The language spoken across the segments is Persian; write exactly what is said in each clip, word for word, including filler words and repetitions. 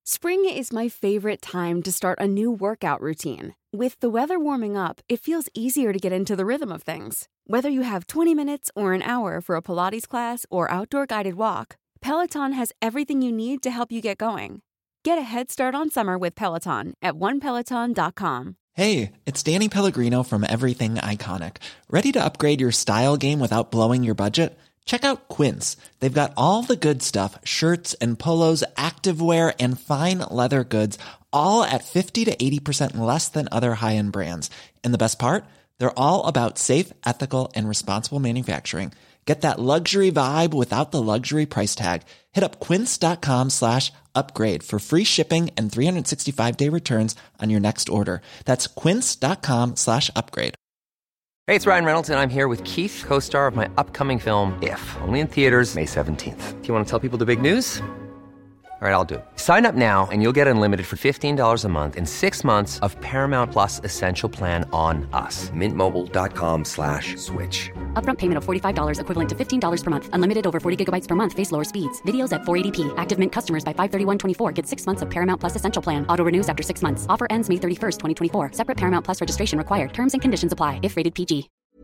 Spring is my favorite time to start a new workout routine. With the weather warming up, it feels easier to get into the rhythm of things. Whether you have twenty minutes or an hour for a Pilates class or outdoor guided walk, Peloton has everything you need to help you get going. Get a head start on summer with Peloton at one peloton dot com. Hey, it's Danny Pellegrino from Everything Iconic. Ready to upgrade your style game without blowing your budget? Check out Quince. They've got all the good stuff, shirts and polos, activewear, and fine leather goods, all at fifty to eighty percent less than other high-end brands. And the best part? They're all about safe, ethical, and responsible manufacturing. Get that luxury vibe without the luxury price tag. Hit up quince.com slash upgrade for free shipping and three sixty-five day returns on your next order. That's quince.com slash upgrade. Hey, it's Ryan Reynolds, and I'm here with Keith, co-star of my upcoming film, If, only in theaters May seventeenth. Do you want to tell people the big news? All right, I'll do it. Sign up now and you'll get unlimited for fifteen dollars a month and six months of Paramount Plus Essential Plan on us. Mintmobile.com slash switch. Upfront payment of forty-five dollars equivalent to fifteen dollars per month. Unlimited over forty gigabytes per month. Face lower speeds. Videos at four eighty p. Active Mint customers by five thirty-one twenty-four get six months of Paramount Plus Essential Plan. Auto renews after six months. Offer ends May thirty-first, twenty twenty-four. Separate Paramount Plus registration required. Terms and conditions apply if rated پی جی.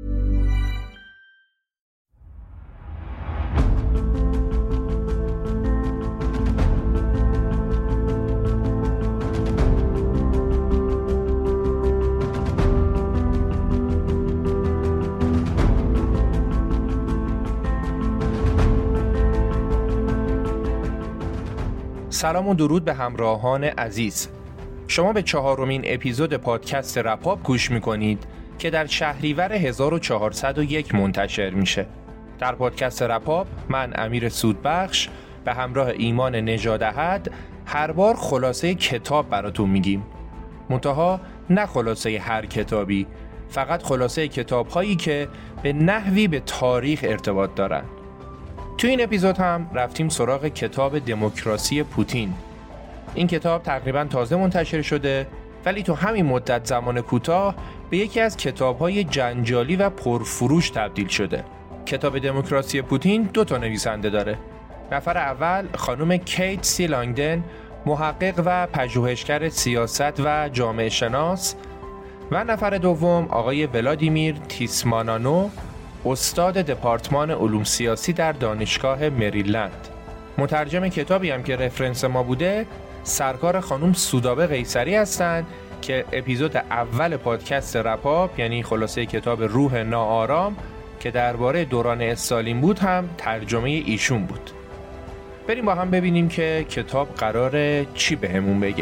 سلام و درود به همراهان عزیز. شما به چهارمین اپیزود پادکست رپاب گوش میکنید که در شهریور هزار و چهارصد و یک منتشر میشه. در پادکست رپاب من امیر سودبخش به همراه ایمان نژاداحد هر بار خلاصه کتاب براتون میگیم. منتها نه خلاصه هر کتابی، فقط خلاصه کتاب‌هایی که به نحوی به تاریخ ارتباط دارن. تو این اپیزود هم رفتیم سراغ کتاب دموکراسی پوتین. این کتاب تقریباً تازه منتشر شده، ولی تو همین مدت زمان کوتاه به یکی از کتاب‌های جنجالی و پرفروش تبدیل شده. کتاب دموکراسی پوتین دو تا نویسنده داره. نفر اول خانم کیت سی لانگدن، محقق و پژوهشگر سیاست و جامعه شناس، و نفر دوم آقای ولادیمیر تیسمانانو، استاد دپارتمان علوم سیاسی در دانشگاه مریلند. مترجم کتابی هم که رفرنس ما بوده سرکار خانم سودابه قیصری هستند که اپیزود اول پادکست رپاب، یعنی خلاصه کتاب روح ناآرام که درباره دوران استالین بود، هم ترجمه ایشون بود. بریم با هم ببینیم که کتاب قراره چی بهمون بگه.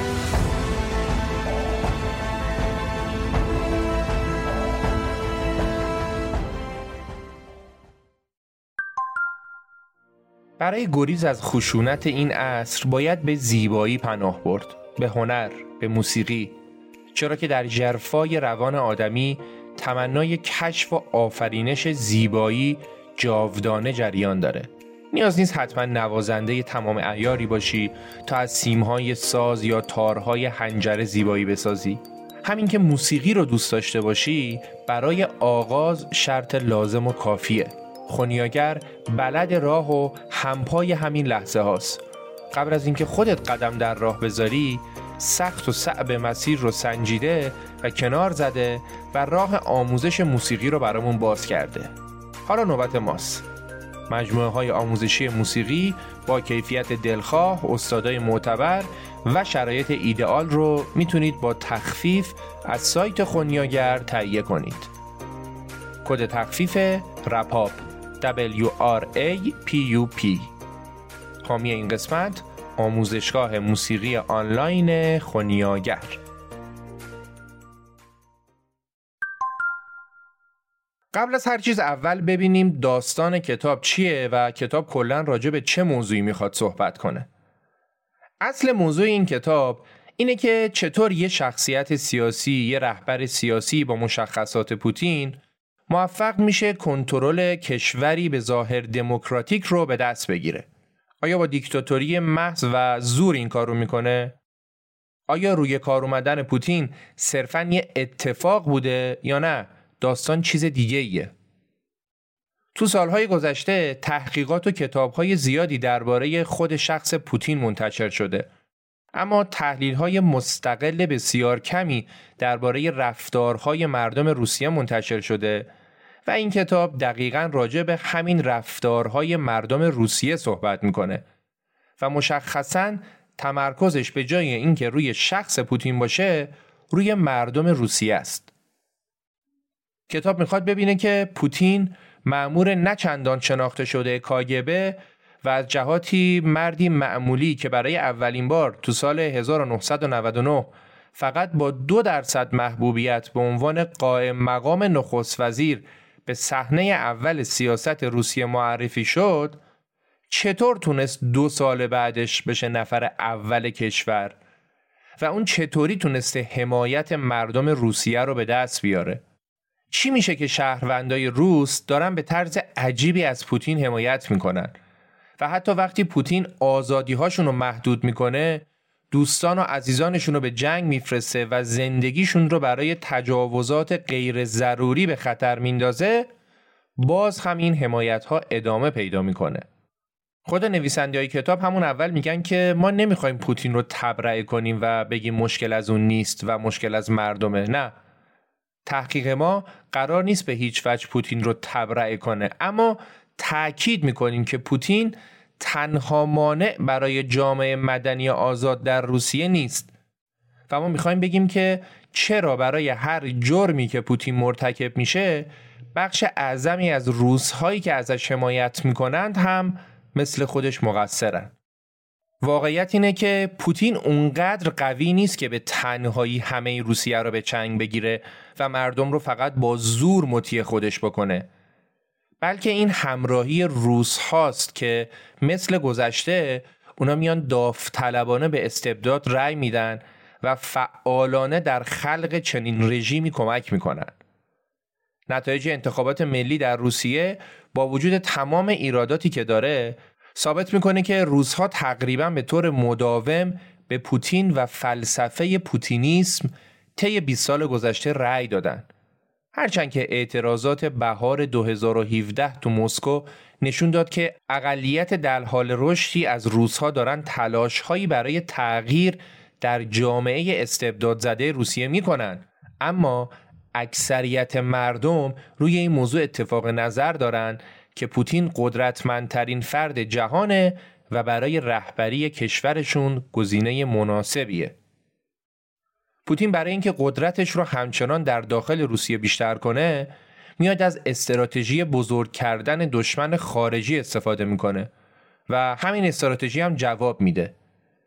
برای گریز از خشونت این عصر باید به زیبایی پناه برد، به هنر، به موسیقی، چرا که در ژرفای روان آدمی تمنای کشف و آفرینش زیبایی جاودانه جریان داره. نیاز نیست حتما نوازنده تمام عیاری باشی تا از سیمهای ساز یا تارهای حنجره زیبایی بسازی. همین که موسیقی رو دوست داشته باشی برای آغاز شرط لازم و کافیه. خونیاگر بلد راه و همپای همین لحظه هاست. قبل از اینکه خودت قدم در راه بذاری، سخت و صعب مسیر رو سنجیده و کنار زده و راه آموزش موسیقی رو برامون باز کرده. حالا نوبت ماست. مجموعه های آموزشی موسیقی با کیفیت دلخواه، استادای معتبر و شرایط ایدئال رو میتونید با تخفیف از سایت خونیاگر تهیه کنید. کد تخفیف رپاب دبلیو آر ای پی یو پی. حامی این قسمت آموزشگاه موسیقی آنلاین خونیاگر. قبل از هر چیز اول ببینیم داستان کتاب چیه و کتاب کلاً راجع به چه موضوعی میخواد صحبت کنه. اصل موضوع این کتاب اینه که چطور یه شخصیت سیاسی، یه رهبر سیاسی با مشخصات پوتین موفق میشه کنترل کشوری به ظاهر دموکراتیک رو به دست بگیره. آیا با دیکتاتوری محض و زور این کار رو میکنه؟ آیا روی کار اومدن پوتین صرفاً یه اتفاق بوده یا نه داستان چیز دیگه ایه؟ تو سالهای گذشته تحقیقات و کتابهای زیادی درباره خود شخص پوتین منتشر شده. اما تحلیل‌های مستقل بسیار کمی درباره رفتارهای مردم روسیه منتشر شده و این کتاب دقیقاً راجع به همین رفتارهای مردم روسیه صحبت میکنه و مشخصاً تمرکزش به جای اینکه روی شخص پوتین باشه روی مردم روسیه است. کتاب میخواد ببینه که پوتین مأمور نه چندان شناخته شده کاگبه و از جهاتی مردی معمولی که برای اولین بار تو سال هزار و نهصد و نود و نه فقط با دو درصد محبوبیت به عنوان قائم مقام نخست وزیر به صحنه اول سیاست روسیه معرفی شد، چطور تونست دو سال بعدش بشه نفر اول کشور و اون چطوری تونسته حمایت مردم روسیه رو به دست بیاره؟ چی میشه که شهروندای روس دارن به طرز عجیبی از پوتین حمایت میکنن و حتی وقتی پوتین آزادی‌هاشون رو محدود میکنه، دوستان و عزیزانشون رو به جنگ میفرسته و زندگیشون رو برای تجاوزات غیر ضروری به خطر میندازه، باز هم این حمایت‌ها ادامه پیدا میکنه. خود نویسنده‌های کتاب همون اول میگن که ما نمیخوایم پوتین رو تبرئه کنیم و بگیم مشکل از اون نیست و مشکل از مردمه. نه، تحقیق ما قرار نیست به هیچ وجه پوتین رو تبرئه کنه، اما تأکید میکنیم که پوتین تنها مانع برای جامعه مدنی آزاد در روسیه نیست و ما میخوایم بگیم که چرا برای هر جرمی که پوتین مرتکب میشه بخش اعظمی از روس‌هایی که ازش حمایت میکنند هم مثل خودش مقصرن. واقعیت اینه که پوتین اونقدر قوی نیست که به تنهایی همه روسیه رو به چنگ بگیره و مردم رو فقط با زور مطیع خودش بکنه، بلکه این همراهی روس هاست که مثل گذشته اونا میان داوطلبانه به استبداد رأی میدن و فعالانه در خلق چنین رژیمی کمک میکنن. نتایج انتخابات ملی در روسیه با وجود تمام ایراداتی که داره ثابت میکنه که روس‌ها تقریباً به طور مداوم به پوتین و فلسفه پوتینیسم طی بیست سال گذشته رأی دادن. هرچند که اعتراضات بهار دو هزار و هفده تو مسکو نشون داد که اقلیت در حال رشدی از روس‌ها دارن تلاش‌هایی برای تغییر در جامعه استبداد زده روسیه میکنن، اما اکثریت مردم روی این موضوع اتفاق نظر دارن که پوتین قدرتمندترین فرد جهانه و برای رهبری کشورشون گزینه مناسبیه. پوتین برای اینکه قدرتش رو همچنان در داخل روسیه بیشتر کنه میاد از استراتژی بزرگ کردن دشمن خارجی استفاده میکنه و همین استراتژی هم جواب میده.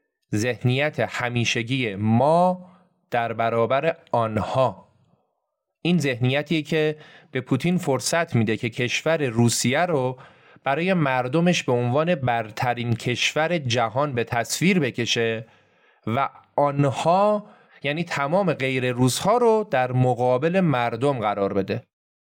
ذهنیت همیشگی ما در برابر آنها. این ذهنیتیه که به پوتین فرصت میده که کشور روسیه رو برای مردمش به عنوان برترین کشور جهان به تصویر بکشه و آنها یعنی تمام غیر روس‌ها رو در مقابل مردم قرار بده.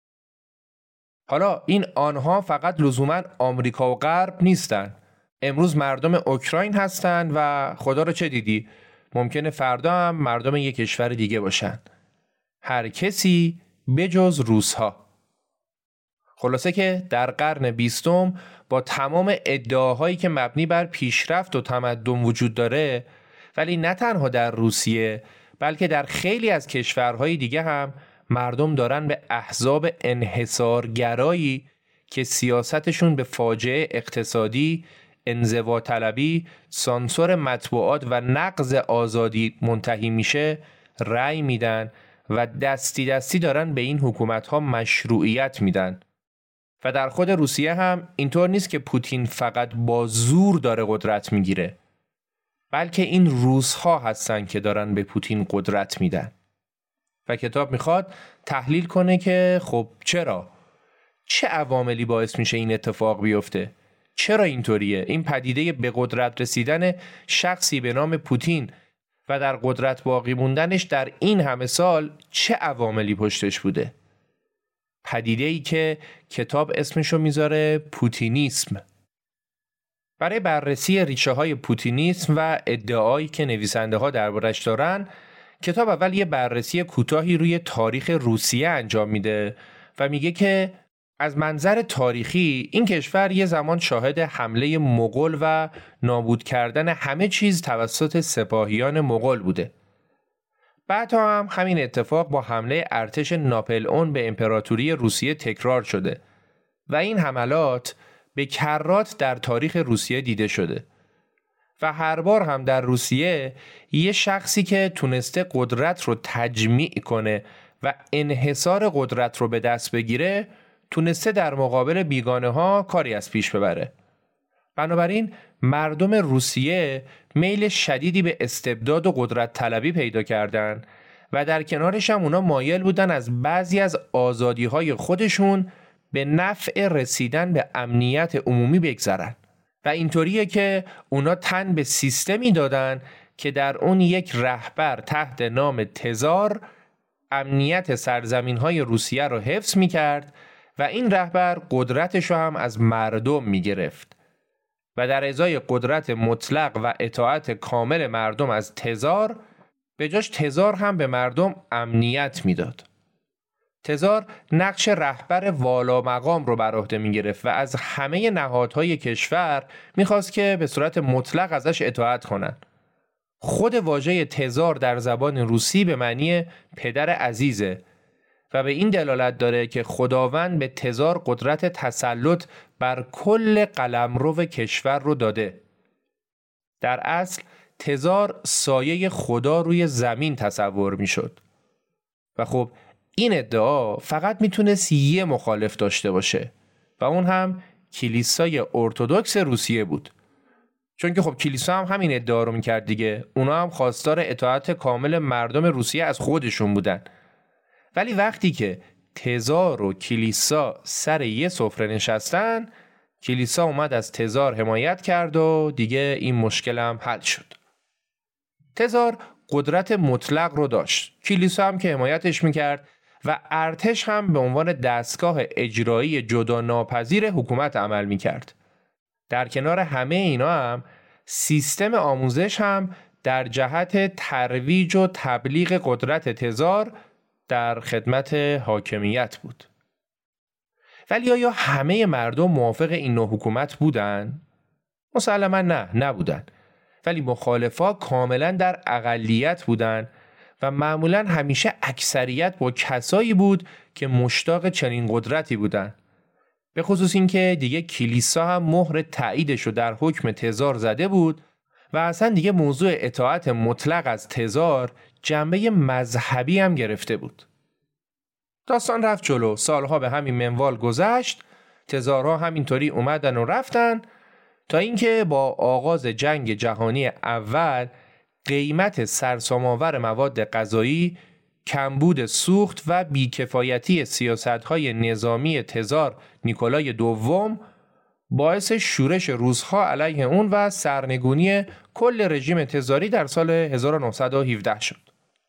حالا این آنها فقط لزوماً آمریکا و غرب نیستن. امروز مردم اوکراین هستن و خدا رو چه دیدی؟ ممکنه فردا هم مردم یک کشور دیگه باشن. هر کسی بجز روس‌ها. خلاصه که در قرن بیستم با تمام ادعاهایی که مبنی بر پیشرفت و تمدن وجود داره، ولی نه تنها در روسیه بلکه در خیلی از کشورهای دیگه هم مردم دارن به احزاب انحصارگرایی که سیاستشون به فاجعه اقتصادی، انزوا طلبی، سانسور مطبوعات و نقض آزادی منتهی میشه رأی میدن و دستی دستی دارن به این حکومت‌ها مشروعیت میدن. و در خود روسیه هم اینطور نیست که پوتین فقط با زور داره قدرت میگیره، بلکه این روس‌ها هستن که دارن به پوتین قدرت میدن. و کتاب میخواد تحلیل کنه که خب چرا؟ چه عواملی باعث میشه این اتفاق بیفته؟ چرا اینطوریه؟ این پدیده به قدرت رسیدن شخصی به نام پوتین و در قدرت باقی موندنش در این همه سال چه عواملی پشتش بوده؟ پدیده‌ای که کتاب اسمشو میذاره پوتینیسم. برای بررسی ریشه های پوتینیسم و ادعایی که نویسنده ها دربارش دارن، کتاب اول یه بررسی کوتاهی روی تاریخ روسیه انجام میده و میگه که از منظر تاریخی این کشور یه زمان شاهد حمله مغول و نابود کردن همه چیز توسط سپاهیان مغول بوده. بعدها هم همین اتفاق با حمله ارتش ناپلئون به امپراتوری روسیه تکرار شده و این حملات به کرات در تاریخ روسیه دیده شده و هر بار هم در روسیه یه شخصی که تونسته قدرت رو تجمیع کنه و انحصار قدرت رو به دست بگیره تونسته در مقابل بیگانه ها کاری از پیش ببره. بنابراین مردم روسیه میل شدیدی به استبداد و قدرت طلبی پیدا کردن و در کنارش هم اونا مایل بودن از بعضی از آزادی های خودشون به نفع رسیدن به امنیت عمومی بگذرن و اینطوریه که اونا تن به سیستمی دادن که در اون یک رهبر تحت نام تزار امنیت سرزمین های روسیه رو حفظ می کرد و این رهبر قدرتش رو هم از مردم می گرفت و در ازای قدرت مطلق و اطاعت کامل مردم از تزار به جاش تزار هم به مردم امنیت می داد. تزار نقش رهبر والا مقام رو بر عهده می گرفت و از همه نهادهای کشور می خواست که به صورت مطلق ازش اطاعت کنن. خود واژه تزار در زبان روسی به معنی پدر عزیزه و به این دلالت داره که خداوند به تزار قدرت تسلط بر کل قلمرو کشور رو داده. در اصل تزار سایه خدا روی زمین تصور می شد و خب این ادعا فقط میتونست یه مخالف داشته باشه و اون هم کلیسای ارتدوکس روسیه بود. چون که خب کلیسا هم همین ادعا رو میکرد دیگه. اونا هم خواستار اطاعت کامل مردم روسیه از خودشون بودن. ولی وقتی که تزار و کلیسا سر یه سفره نشستن، کلیسا اومد از تزار حمایت کرد و دیگه این مشکل هم حل شد. تزار قدرت مطلق رو داشت. کلیسا هم که حمایتش میکرد و ارتش هم به عنوان دستگاه اجرایی جدا ناپذیر حکومت عمل میکرد. در کنار همه اینا هم سیستم آموزش هم در جهت ترویج و تبلیغ قدرت تزار در خدمت حاکمیت بود. ولی آیا همه مردم موافق این نوع حکومت بودن؟ مسلماً نه، نبودن. ولی مخالفا کاملاً در اقلیت بودن و معمولاً همیشه اکثریت با کسایی بود که مشتاق چنین قدرتی بودن. به خصوص این که دیگه کلیسا هم مهر تاییدش رو در حکم تزار زده بود و اصلا دیگه موضوع اطاعت مطلق از تزار جنبه مذهبی هم گرفته بود. داستان رفت جلو، سالها به همین منوال گذشت، تزارها همینطوری اومدن و رفتن تا اینکه با آغاز جنگ جهانی اول قیمت سرسام‌آور مواد غذایی، کمبود سوخت و بیکفایتی سیاست‌های نظامی تزار نیکولای دوم باعث شورش روس‌ها علیه اون و سرنگونی کل رژیم تزاری در سال هزار و نهصد و هفده شد.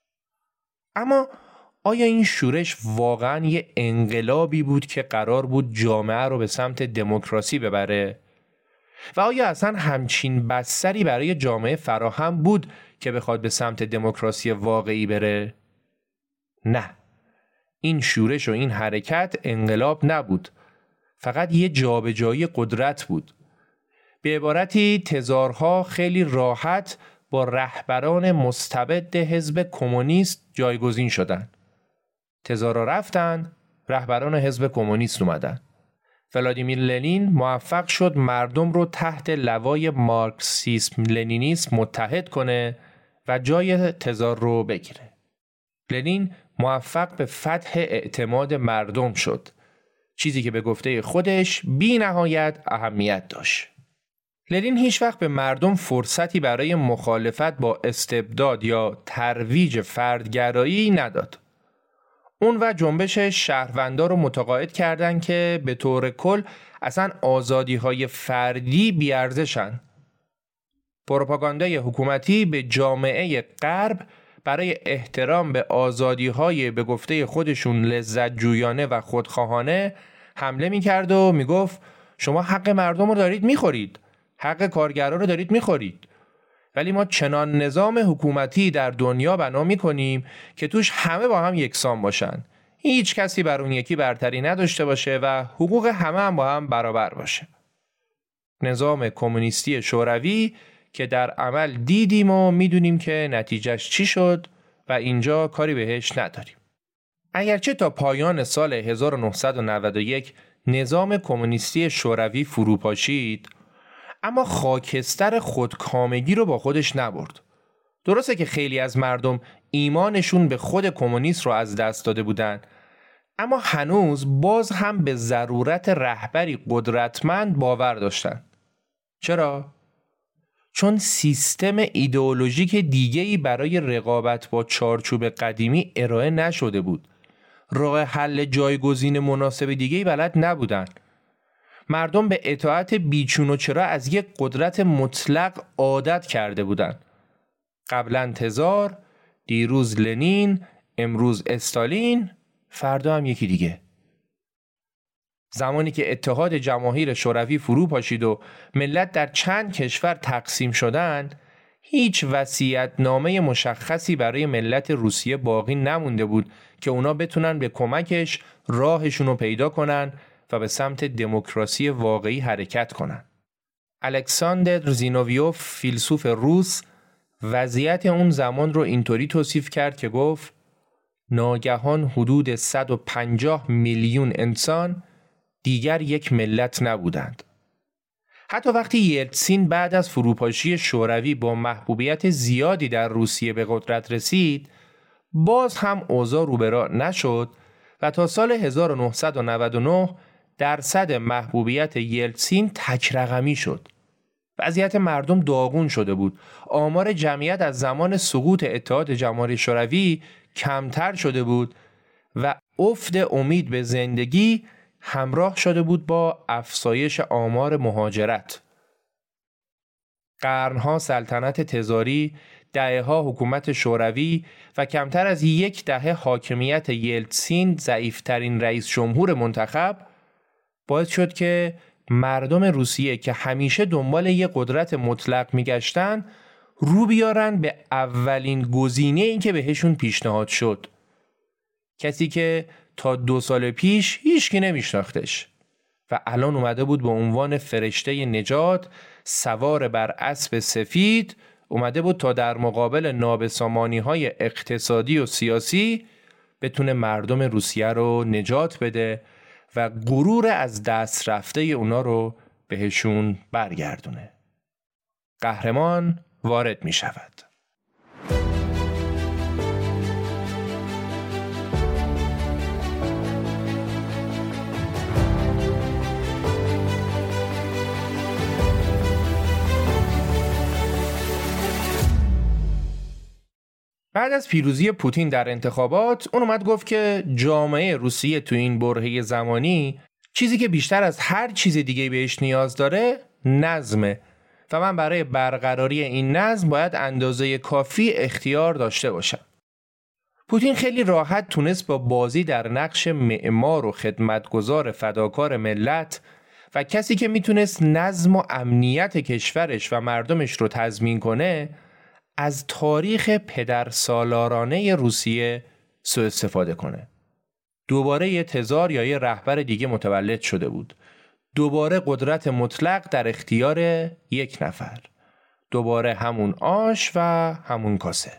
اما آیا این شورش واقعاً یه انقلابی بود که قرار بود جامعه رو به سمت دموکراسی ببره؟ و آیا اصلا همچین بستری برای جامعه فراهم بود که بخواد به سمت دموکراسی واقعی بره؟ نه. این شورش و این حرکت انقلاب نبود. فقط یه جابجایی قدرت بود. به عبارتی تزارها خیلی راحت با رهبران مستبد حزب کمونیست جایگزین شدن. تزارها رفتن، رهبران حزب کمونیست اومدن. ولادیمیر لنین موفق شد مردم رو تحت لوای مارکسیسم لنینیسم متحد کنه و جای تزار رو بگیره. لنین موفق به فتح اعتماد مردم شد، چیزی که به گفته خودش بی نهایت اهمیت داشت. لنین هیچ وقت به مردم فرصتی برای مخالفت با استبداد یا ترویج فردگرایی نداد. اون و جنبش شهروندان رو متقاعد کردن که به طور کل اصلا آزادی‌های فردی بی‌ارزشن. پروپاگاندای حکومتی به جامعه غرب برای احترام به آزادی‌های به گفته خودشون لذت جویانه و خودخواهانه حمله می‌کرد و میگفت شما حق مردم رو دارید می‌خورید، حق کارگرا رو دارید می‌خورید. ولی ما چنان نظام حکومتی در دنیا بنا می‌کنیم که توش همه با هم یکسان باشن. هیچ کسی بر اون یکی برتری نداشته باشه و حقوق همه هم با هم برابر باشه. نظام کمونیستی شوروی که در عمل دیدیم و میدونیم که نتیجهش چی شد و اینجا کاری بهش نداریم. اگرچه تا پایان سال هزار و نهصد و نود و یک نظام کمونیستی شوروی فروپاشید، اما خاکستر خودکامگی رو با خودش نبرد. درسته که خیلی از مردم ایمانشون به خود کمونیست رو از دست داده بودن، اما هنوز باز هم به ضرورت رهبری قدرتمند باور داشتن. چرا؟ چون سیستم ایدئولوژیک دیگه‌ای برای رقابت با چارچوب قدیمی ارائه نشده بود. راه حل جایگزین مناسب دیگه‌ای بلد نبودن. مردم به اطاعت بیچون و چرا از یک قدرت مطلق عادت کرده بودند. قبلا تزار، دیروز لنین، امروز استالین، فردا هم یکی دیگه. زمانی که اتحاد جماهیر شوروی فرو پاشید و ملت در چند کشور تقسیم شدند، هیچ وصیت‌نامه مشخصی برای ملت روسیه باقی نمونده بود که اونا بتونن به کمکش راهشون رو پیدا کنن و به سمت دموکراسی واقعی حرکت کنن. الکساندر زینوویوف، فیلسوف روس، وضعیت اون زمان رو اینطوری توصیف کرد که گفت: ناگهان حدود صد و پنجاه میلیون انسان دیگر یک ملت نبودند. حتی وقتی یلتسین بعد از فروپاشی شوروی با محبوبیت زیادی در روسیه به قدرت رسید، باز هم اوضاع رو به راه نشد و تا سال هزار و نهصد و نود و نه درصد محبوبیت یلتسین تک رقمی شد. وضعیت مردم داغون شده بود. آمار جمعیت از زمان سقوط اتحاد جماهیر شوروی کمتر شده بود و افت امید به زندگی همراه شده بود با افزایش آمار مهاجرت. قرنها سلطنت تزاری، دهه‌ها حکومت شوروی و کمتر از یک دهه حاکمیت یلتسین، ضعیف‌ترین رئیس جمهور منتخب، باعث شد که مردم روسیه که همیشه دنبال یک قدرت مطلق میگشتن رو بیارن به اولین گزینه این که بهشون پیشنهاد شد. کسی که تا دو سال پیش هیچکی نمیشناختش و الان اومده بود به عنوان فرشته نجات سوار بر اسب سفید، اومده بود تا در مقابل نابسامانی‌های اقتصادی و سیاسی بتونه مردم روسیه رو نجات بده و غرور از دست رفته اونا رو بهشون برگردونه. قهرمان وارد می شود. بعد از پیروزی پوتین در انتخابات، اون اومد گفت که جامعه روسیه تو این برهه زمانی چیزی که بیشتر از هر چیز دیگه بهش نیاز داره نظمه و من برای برقراری این نظم باید اندازه کافی اختیار داشته باشم. پوتین خیلی راحت تونست با بازی در نقش معمار و خدمتگزار فداکار ملت و کسی که میتونست نظم و امنیت کشورش و مردمش رو تضمین کنه از تاریخ پدرسالارانه روسیه سوء استفاده کنه. دوباره یه تزار یا یه رهبر دیگه متولد شده بود. دوباره قدرت مطلق در اختیار یک نفر. دوباره همون آش و همون کاسه.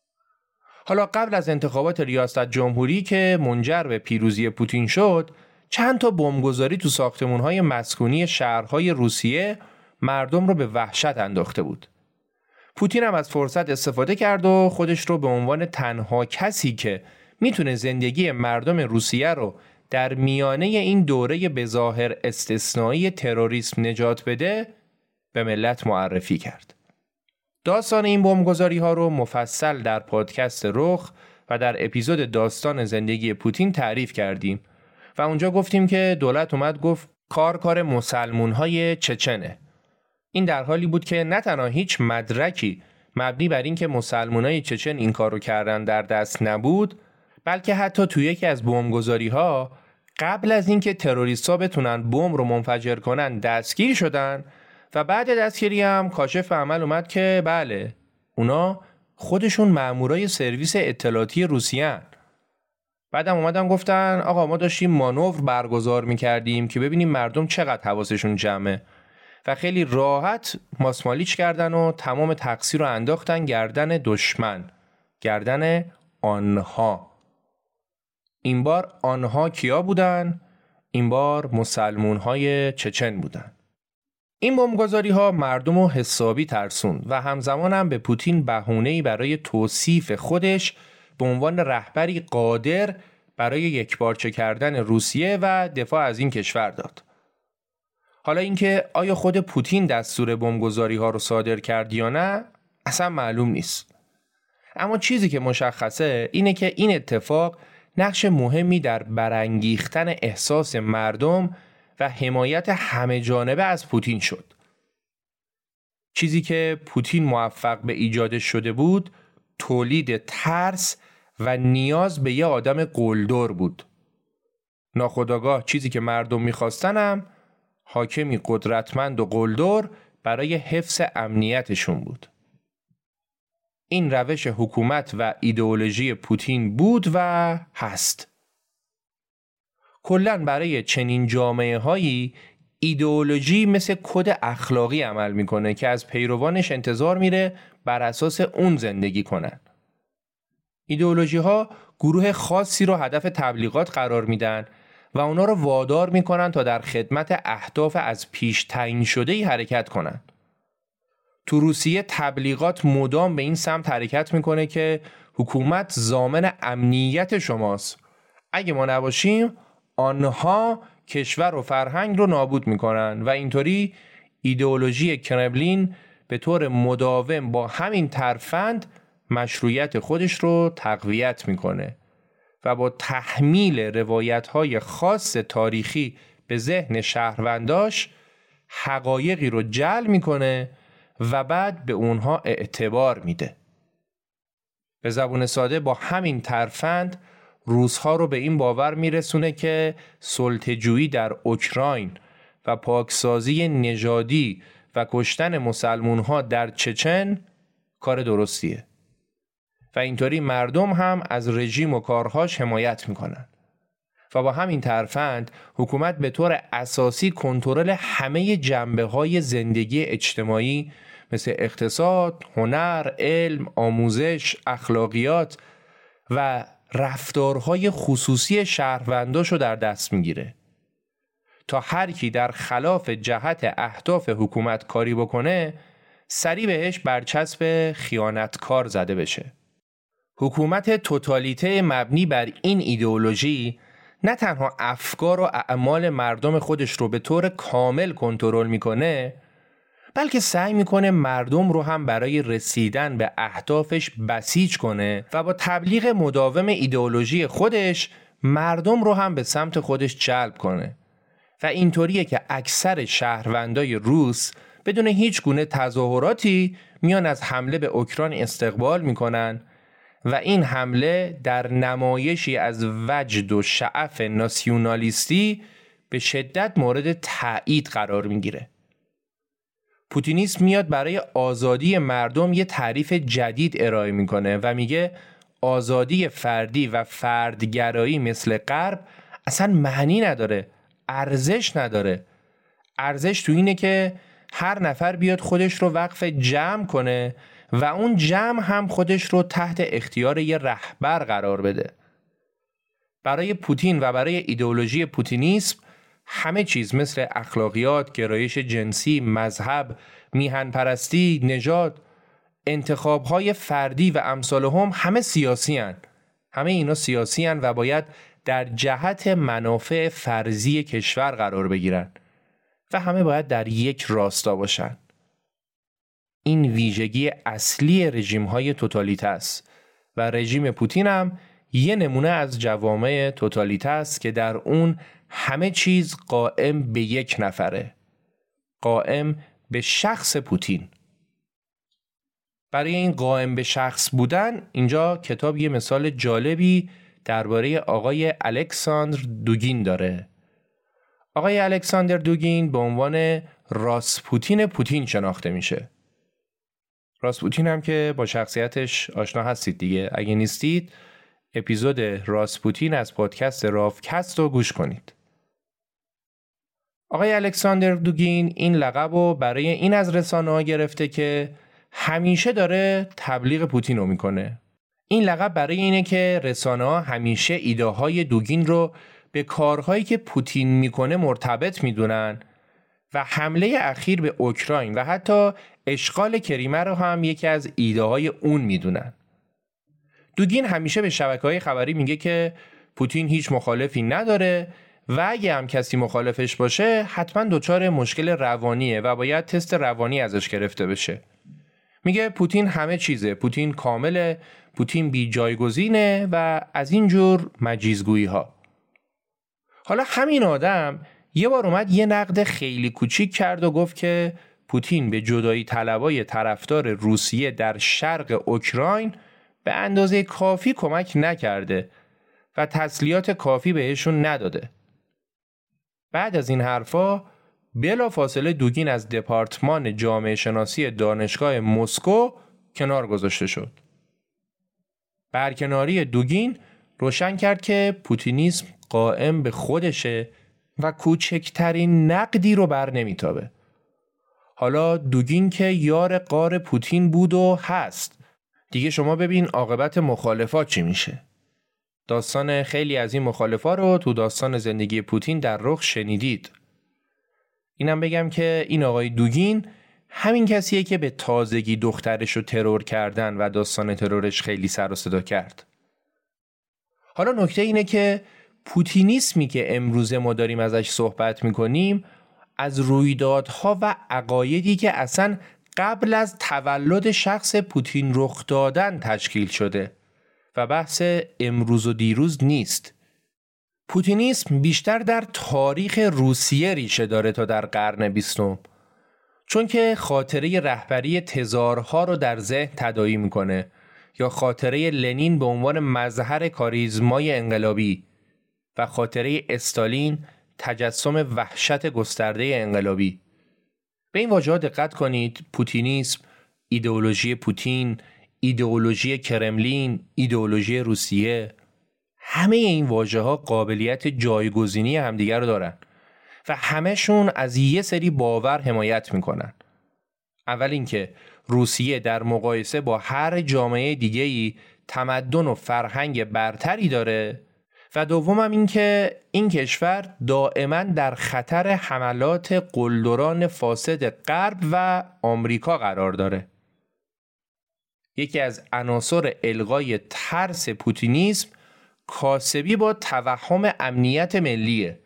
حالا قبل از انتخابات ریاست جمهوری که منجر به پیروزی پوتین شد، چند تا بمبگذاری تو ساختمان‌های مسکونی شهرهای روسیه مردم رو به وحشت انداخته بود. پوتین هم از فرصت استفاده کرد و خودش رو به عنوان تنها کسی که میتونه زندگی مردم روسیه رو در میانه این دوره بظاهر استثنایی تروریسم نجات بده به ملت معرفی کرد. داستان این بمبگذاری ها رو مفصل در پادکست رخ و در اپیزود داستان زندگی پوتین تعریف کردیم و اونجا گفتیم که دولت اومد گفت کار کار مسلمون های چچنه. این در حالی بود که نه تنها هیچ مدرکی مبنی بر این که مسلمانای چچن این کارو کردن در دست نبود، بلکه حتی توی یکی از بمبگذاری‌ها قبل از اینکه تروریست‌ها بتونن بمب رو منفجر کنن دستگیر شدن و بعد دستگیری هم کاشف عمل اومد که بله اونا خودشون مامورای سرویس اطلاعاتی روسیه‌ان. بعدم اومدن گفتن آقا ما داشتیم مانور برگزار میکردیم که ببینیم مردم چقدر حواسشون جمعه و خیلی راحت ماسمالیچ کردن و تمام تقصیر رو انداختن گردن دشمن، گردن آنها. این بار آنها کیا بودن؟ این بار مسلمون‌های چچن بودن. این بمبگذاری‌ها مردم رو حسابی ترسوند و همزمان هم به پوتین بهونه‌ای برای توصیف خودش به عنوان رهبری قادر برای یکپارچه کردن روسیه و دفاع از این کشور داد. حالا اینکه آیا خود پوتین دستور بمبگذاری‌ها رو صادر کرد یا نه اصلا معلوم نیست. اما چیزی که مشخصه اینه که این اتفاق نقش مهمی در برانگیختن احساس مردم و حمایت همه جانبه از پوتین شد. چیزی که پوتین موفق به ایجادش شده بود تولید ترس و نیاز به یه آدم قلدر بود. ناخودآگاه چیزی که مردم می‌خواستنم حاکمی قدرتمند و قلدر برای حفظ امنیتشون بود. این روش حکومت و ایدئولوژی پوتین بود و هست. کلاً برای چنین جامعه هایی ایدئولوژی مثل کد اخلاقی عمل میکنه که از پیروانش انتظار میره بر اساس اون زندگی کنن. ایدئولوژی ها گروه خاصی رو هدف تبلیغات قرار میدن و اونا رو وادار میکنن تا در خدمت اهداف از پیش تعیین شده‌ای حرکت کنن. تو روسیه تبلیغات مدام به این سمت حرکت میکنه که حکومت ضامن امنیت شماست. اگه ما نباشیم آنها کشور و فرهنگ رو نابود میکنن و اینطوری ایدئولوژی کرملین به طور مداوم با همین ترفند مشروعیت خودش رو تقویت میکنه و با تحمیل روایت‌های خاص تاریخی به ذهن شهرونداش حقایقی رو جعل میکنه و بعد به اونها اعتبار میده. به زبون ساده با همین ترفند روس‌ها رو به این باور میرسونه که سلطه‌جویی در اوکراین و پاکسازی نژادی و کشتن مسلمان‌ها در چچن کار درستیه و اینطوری مردم هم از رژیم و کارهاش حمایت میکنن و با همین ترفند حکومت به طور اساسی کنترل همه جنبه‌های زندگی اجتماعی مثل اقتصاد، هنر، علم، آموزش، اخلاقیات و رفتارهای خصوصی شهرونداشو در دست میگیره تا هر کی در خلاف جهت اهداف حکومت کاری بکنه سریع بهش برچسب خیانتکار زده بشه. حکومت توتالیته مبنی بر این ایدئولوژی نه تنها افکار و اعمال مردم خودش رو به طور کامل کنترل میکنه بلکه سعی میکنه مردم رو هم برای رسیدن به اهدافش بسیج کنه و با تبلیغ مداوم ایدئولوژی خودش مردم رو هم به سمت خودش جلب کنه و اینطوریه که اکثر شهروندای روس بدون هیچ گونه تظاهراتی میان از حمله به اوکراین استقبال میکنن و این حمله در نمایشی از وجد و شعف ناسیونالیستی به شدت مورد تایید قرار میگیره. پوتینیسم میاد برای آزادی مردم یه تعریف جدید ارائه میکنه و میگه آزادی فردی و فردگرایی مثل غرب اصلا معنی نداره، ارزش نداره. ارزش تو اینه که هر نفر بیاد خودش رو وقف جمع کنه و اون جمع هم خودش رو تحت اختیار یه رهبر قرار بده. برای پوتین و برای ایدئولوژی پوتینیسم همه چیز مثل اخلاقیات، گرایش جنسی، مذهب، میهن پرستی، نژاد، انتخاب‌های فردی و امثال هم همه سیاسی هن. همه اینا سیاسی هن و باید در جهت منافع فرضی کشور قرار بگیرن و همه باید در یک راستا باشن. این ویژگی اصلی رژیم‌های توتالیته است و رژیم پوتین هم یه نمونه از جوامع توتالیته است که در اون همه چیز قائم به یک نفره، قائم به شخص پوتین. برای این قائم به شخص بودن اینجا کتاب یه مثال جالبی درباره آقای الکساندر دوگین داره. آقای الکساندر دوگین به عنوان راسپوتین پوتین شناخته میشه. راسپوتین هم که با شخصیتش آشنا هستید دیگه، اگه نیستید اپیزود راسپوتین از پادکست رافکست رو گوش کنید. آقای الکساندر دوگین این لقب رو برای این از رسانه‌ها گرفته که همیشه داره تبلیغ پوتین رو میکنه. این لقب برای اینه که رسانه‌ها همیشه ایده های دوگین رو به کارهایی که پوتین میکنه مرتبط میدونن و حمله اخیر به اوکراین و حتی اشغال کریمه رو هم یکی از ایده های اون میدونن. دوگین همیشه به شبکه‌های خبری میگه که پوتین هیچ مخالفی نداره و اگه هم کسی مخالفش باشه حتما دچار مشکل روانیه و باید تست روانی ازش گرفته بشه. میگه پوتین همه چیزه، پوتین کامله، پوتین بی جایگزینه و از این جور مجیزگویی ها. حالا همین آدم یه بار اومد یه نقد خیلی کوچیک کرد و گفت که پوتین به جدایی طلبای طرفدار روسیه در شرق اوکراین به اندازه کافی کمک نکرده و تسلیحات کافی بهشون نداده. بعد از این حرفا بلا فاصله دوگین از دپارتمان جامعه شناسی دانشگاه مسکو کنار گذاشته شد. برکناری دوگین روشن کرد که پوتینیسم قائم به خودشه و کوچکترین نقدی رو بر نمیتابه. حالا دوگین که یار غار پوتین بود و هست، دیگه شما ببین عاقبت مخالفات چی میشه. داستان خیلی از این مخالفا رو تو داستان زندگی پوتین در رخ شنیدید. اینم بگم که این آقای دوگین همین کسیه که به تازگی دخترش رو ترور کردن و داستان ترورش خیلی سر و صدا کرد. حالا نکته اینه که پوتینیسمی که امروز ما داریم ازش صحبت میکنیم از رویدادها و عقایدی که اصلا قبل از تولد شخص پوتین رخ دادن تشکیل شده و بحث امروز و دیروز نیست. پوتینیسم بیشتر در تاریخ روسیه ریشه داره تا در قرن بیستم، چون که خاطره رهبری تزارها رو در ذهن تداعی میکنه یا خاطره لنین به عنوان مظهر کاریزمای انقلابی و خاطره استالین تجسم وحشت گسترده انقلابی. به این واژه‌ها دقت کنید: پوتینیسم، ایدئولوژی پوتین، ایدئولوژی کرملین، ایدئولوژی روسیه. همه این واژه‌ها قابلیت جایگزینی همدیگر رو دارن و همه‌شون از یه سری باور حمایت میکنن. اول اینکه روسیه در مقایسه با هر جامعه دیگه‌ای تمدن و فرهنگ برتری داره و دومم این که این کشور دائما در خطر حملات قلدران فاسد غرب و آمریکا قرار داره. یکی از عناصر الغای ترس پوتینیسم کاسبی با توهم امنیت ملیه.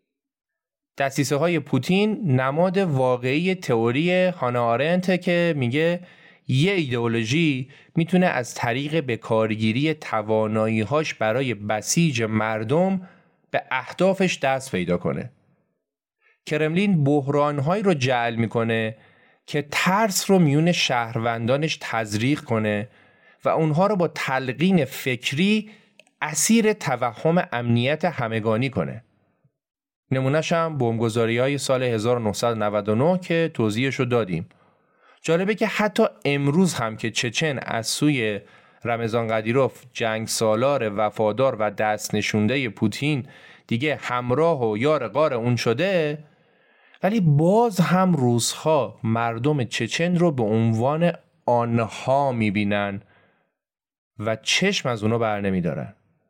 دسیسه های پوتین نماد واقعی تئوری هانا آرنت که میگه یه ایدئولوژی میتونه از طریق بکارگیری توانایی‌هاش برای بسیج مردم به اهدافش دست پیدا کنه. کرملین بحران‌هایی رو جعل میکنه که ترس رو میون شهروندانش تزریق کنه و اونها رو با تلقین فکری اسیر توهم امنیت همگانی کنه. نمونه‌ش هم بمبگذاری‌های سال هزار و نهصد و نود و نه که توضیحش رو دادیم. جالبه که حتی امروز هم که چچن از سوی رمضان قدیروف جنگ سالار وفادار و دست نشونده پوتین دیگه همراه و یار غار اون شده، ولی باز هم روس‌ها مردم چچن رو به عنوان آنها میبینن و چشم از اونا بر نمیدارن.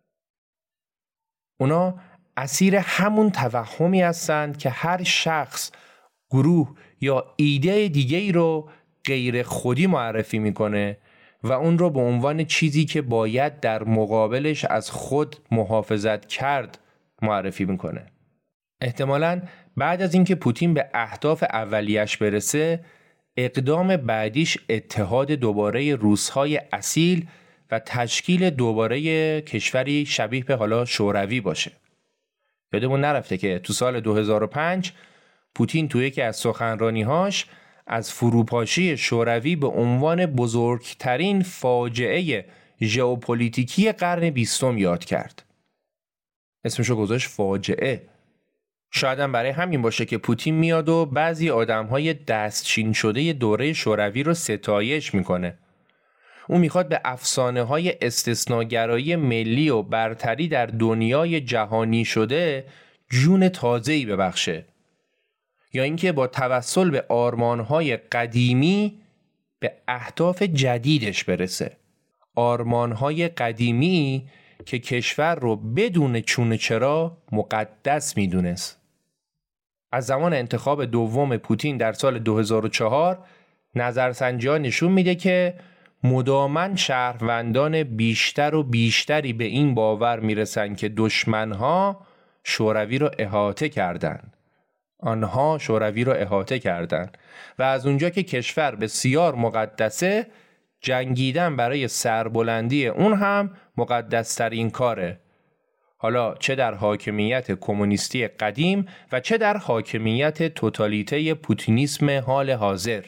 اونا اسیر همون توهمی هستند که هر شخص، گروه یا ایده دیگه‌ای رو غیر خودی معرفی میکنه و اون رو به عنوان چیزی که باید در مقابلش از خود محافظت کرد معرفی میکنه. احتمالاً بعد از اینکه پوتین به اهداف اولیش برسه، اقدام بعدیش اتحاد دوباره روس‌های اصیل و تشکیل دوباره کشوری شبیه به حالا شوروی باشه. یادمون نرفته که تو سال دو هزار و پنج پوتین توی یکی از سخنرانی‌هاش از فروپاشی شوروی به عنوان بزرگترین فاجعه ژئوپلیتیکی قرن بیستم یاد کرد. اسمشو گذاشت فاجعه. شاید هم برای همین باشه که پوتین میاد و بعضی آدم‌های دستچین شده دوره شوروی رو ستایش میکنه. اون میخواد به افسانه‌های استثناگرایی ملی و برتری در دنیای جهانی شده جون تازه‌ای ببخشه، یا اینکه با توسل به آرمان‌های قدیمی به اهداف جدیدش برسه. آرمان‌های قدیمی که کشور رو بدون چون چرا مقدس میدونست. از زمان انتخاب دوم پوتین در سال دو هزار و چهار نظرسنجی‌ها نشون میده که مداماً شهروندان بیشتر و بیشتری به این باور میرسن که دشمنها شوروی رو احاطه کردن. آنها شوروی رو احاطه کردن و از اونجا که کشور بسیار مقدسه، جنگیدن برای سربلندی اون هم مقدس‌ترین کاره. حالا چه در حاکمیت کمونیستی قدیم و چه در حاکمیت توتالیته پوتینیسم حال حاضر.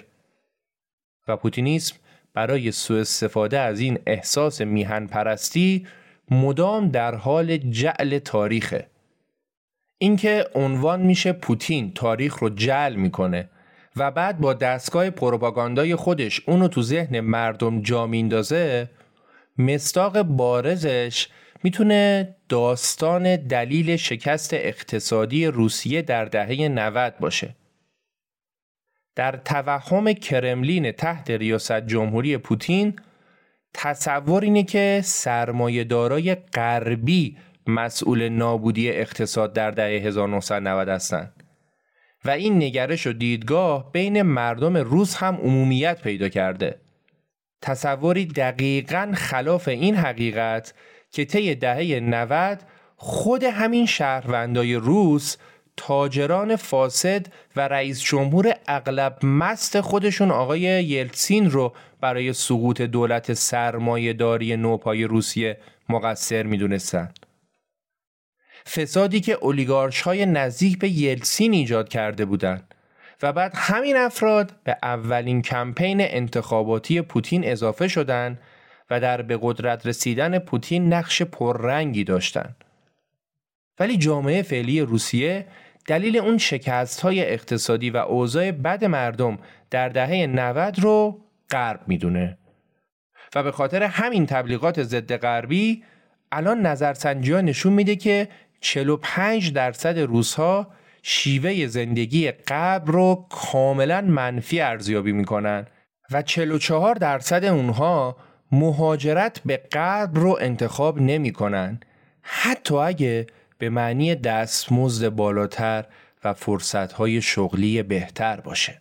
و پوتینیسم برای سوء استفاده از این احساس میهن پرستی مدام در حال جعل تاریخه. اینکه عنوان میشه پوتین تاریخ رو جعل میکنه و بعد با دستگاه پروپاگاندای خودش اونو تو ذهن مردم جا میندازه، مصداق بارزش میتونه داستان دلیل شکست اقتصادی روسیه در دهه نود باشه. در توهم کرملین تحت ریاست جمهوری پوتین تصور اینه که سرمایه‌دارای غربی مسئول نابودی اقتصاد در دهه هزار و نهصد و نود هستند و این نگرش و دیدگاه بین مردم روس هم عمومیت پیدا کرده. تصوری دقیقاً خلاف این حقیقت که طی دهه نود خود همین شهروندای روس تاجران فاسد و رئیس جمهور اغلب مست خودشون آقای یلتسین رو برای سقوط دولت سرمایه‌داری نوپای روسیه مقصر می‌دونستن. فسادی که اولیگارش‌های نزدیک به یلتسین ایجاد کرده بودند و بعد همین افراد به اولین کمپین انتخاباتی پوتین اضافه شدند و در به قدرت رسیدن پوتین نقش پررنگی داشتند. ولی جامعه فعلی روسیه دلیل اون شکست‌های اقتصادی و اوضاع بد مردم در دهه نود رو غرب میدونه و به خاطر همین تبلیغات ضد غربی الان نظرسنجی‌ها نشون میده که چهل و پنج درصد روس‌ها شیوه زندگی غرب رو کاملا منفی ارزیابی میکنن و چهل و چهار درصد اونها مهاجرت به غرب رو انتخاب نمیکنن، حتی اگه به معنی دستمزد بالاتر و فرصت‌های شغلی بهتر باشه.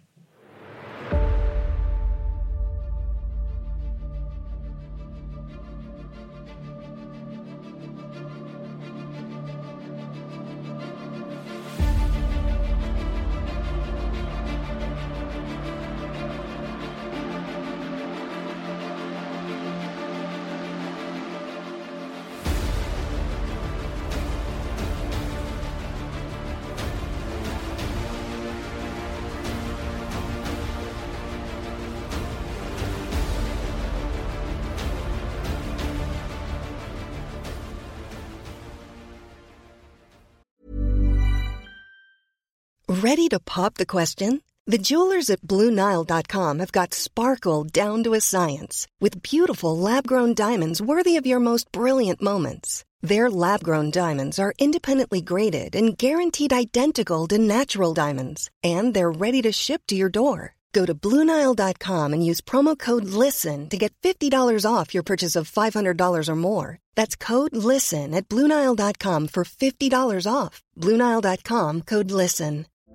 Ready to pop the question? The jewelers at Blue Nile dot com have got sparkle down to a science with beautiful lab-grown diamonds worthy of your most brilliant moments. Their lab-grown diamonds are independently graded and guaranteed identical to natural diamonds, and they're ready to ship to your door. Go to Blue Nile dot com and use promo code LISTEN to get fifty dollars off your purchase of five hundred dollars or more. That's code LISTEN at Blue Nile dot com for fifty dollars off. Blue Nile dot com, code LISTEN.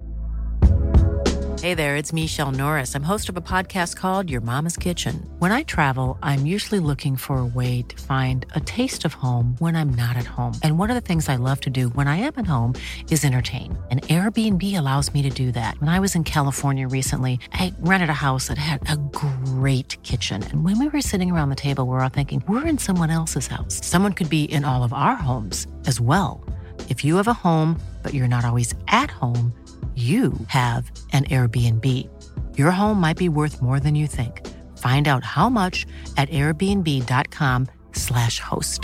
Hey there, it's Michelle Norris. I'm host of a podcast called Your Mama's Kitchen. When I travel, I'm usually looking for a way to find a taste of home when I'm not at home. And one of the things I love to do when I am at home is entertain. And Airbnb allows me to do that. When I was in California recently, I rented a house that had a great kitchen. And when we were sitting around the table, we were all thinking, we're in someone else's house. Someone could be in all of our homes as well. If you have a home, but you're not always at home, you have an Airbnb. Your home might be worth more than you think. Find out how much at airbnb dot com slash host.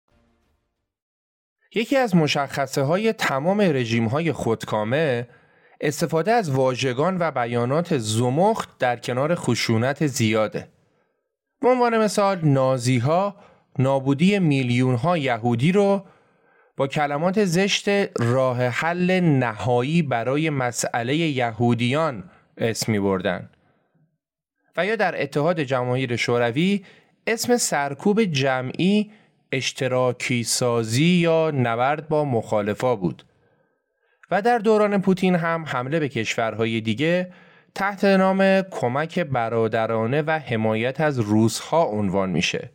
یکی از مشخصه های تمام رژیم های خودکامه استفاده از واژگان و بیانات زمخت در کنار خشونت زیاده. به عنوان مثال نازی‌ها نابودی میلیون‌ها یهودی رو با کلمات زشت راه حل نهایی برای مسئله یهودیان اسم می‌بردن. و یا در اتحاد جماهیر شوروی اسم سرکوب جمعی اشتراکی سازی یا نبرد با مخالفا بود. و در دوران پوتین هم حمله به کشورهای دیگه تحت نام کمک برادرانه و حمایت از روس‌ها عنوان میشه.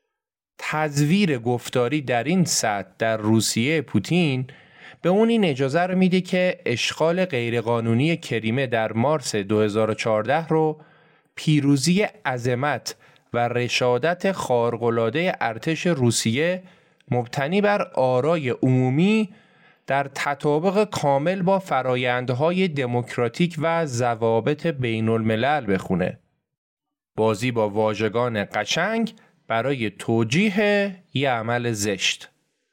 تزویر گفتاری در این سطح در روسیه پوتین به اون این اجازه رو میده که اشغال غیرقانونی کریمه در مارس دو هزار و چهارده رو پیروزی عظمت و رشادت خارق‌العاده ارتش روسیه مبتنی بر آرای عمومی در تطابق کامل با فرایندهای دموکراتیک و ضوابط بین الملل بخونه. بازی با واژگان قشنگ برای توجیه یه عمل زشت.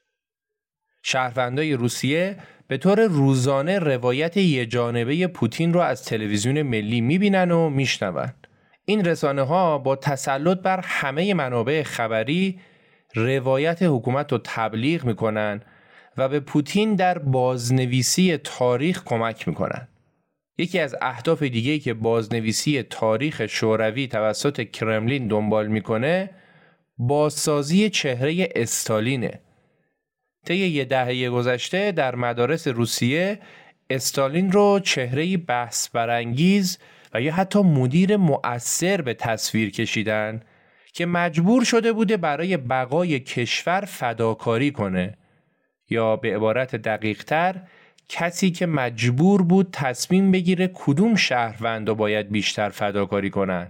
شهروندای روسیه به طور روزانه روایت یه جانبه پوتین رو از تلویزیون ملی میبینن و میشنون. این رسانه ها با تسلط بر همه منابع خبری روایت حکومت رو تبلیغ میکنن و به پوتین در بازنویسی تاریخ کمک میکنن. یکی از اهداف دیگه‌ای که بازنویسی تاریخ شوروی توسط کرملین دنبال میکنه بازسازی چهره استالینه. طی یه دهه گذشته در مدارس روسیه استالین رو چهره‌ای بحث برانگیز و یا حتی مدیر مؤثر به تصویر کشیدن که مجبور شده بوده برای بقای کشور فداکاری کنه، یا به عبارت دقیق‌تر کسی که مجبور بود تصمیم بگیره کدوم شهروند رو باید بیشتر فداکاری کنن.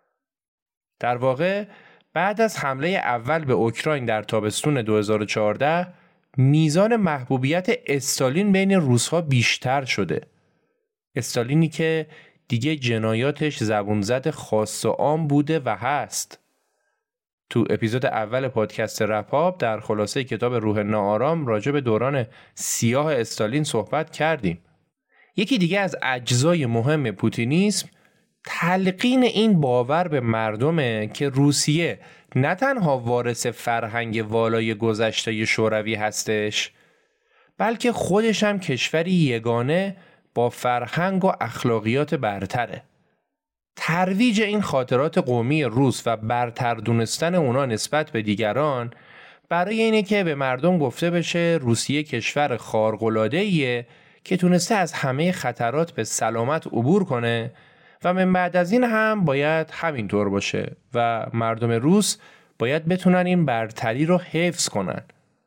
در واقع بعد از حمله اول به اوکراین در تابستون دو هزار و چهارده میزان محبوبیت استالین بین روس‌ها بیشتر شده. استالینی که دیگه جنایاتش زبونزد خاص و عام بوده و هست. تو اپیزود اول پادکست رپاب در خلاصه کتاب روح ناآرام راجع به دوران سیاه استالین صحبت کردیم. یکی دیگه از اجزای مهم پوتینیسم تلقین این باور به مردمه که روسیه نه تنها وارث فرهنگ والای گذشته شوروی هستش، بلکه خودش هم کشوری یگانه با فرهنگ و اخلاقیات برتره. ترویج این خاطرات قومی روس و برتر دونستن اونا نسبت به دیگران برای اینه که به مردم گفته بشه روسیه کشور خارق‌العاده‌ایه که تونسته از همه خطرات به سلامت عبور کنه و من بعد از این هم باید همینطور باشه و مردم روس باید بتونن این برتری رو حفظ کنن.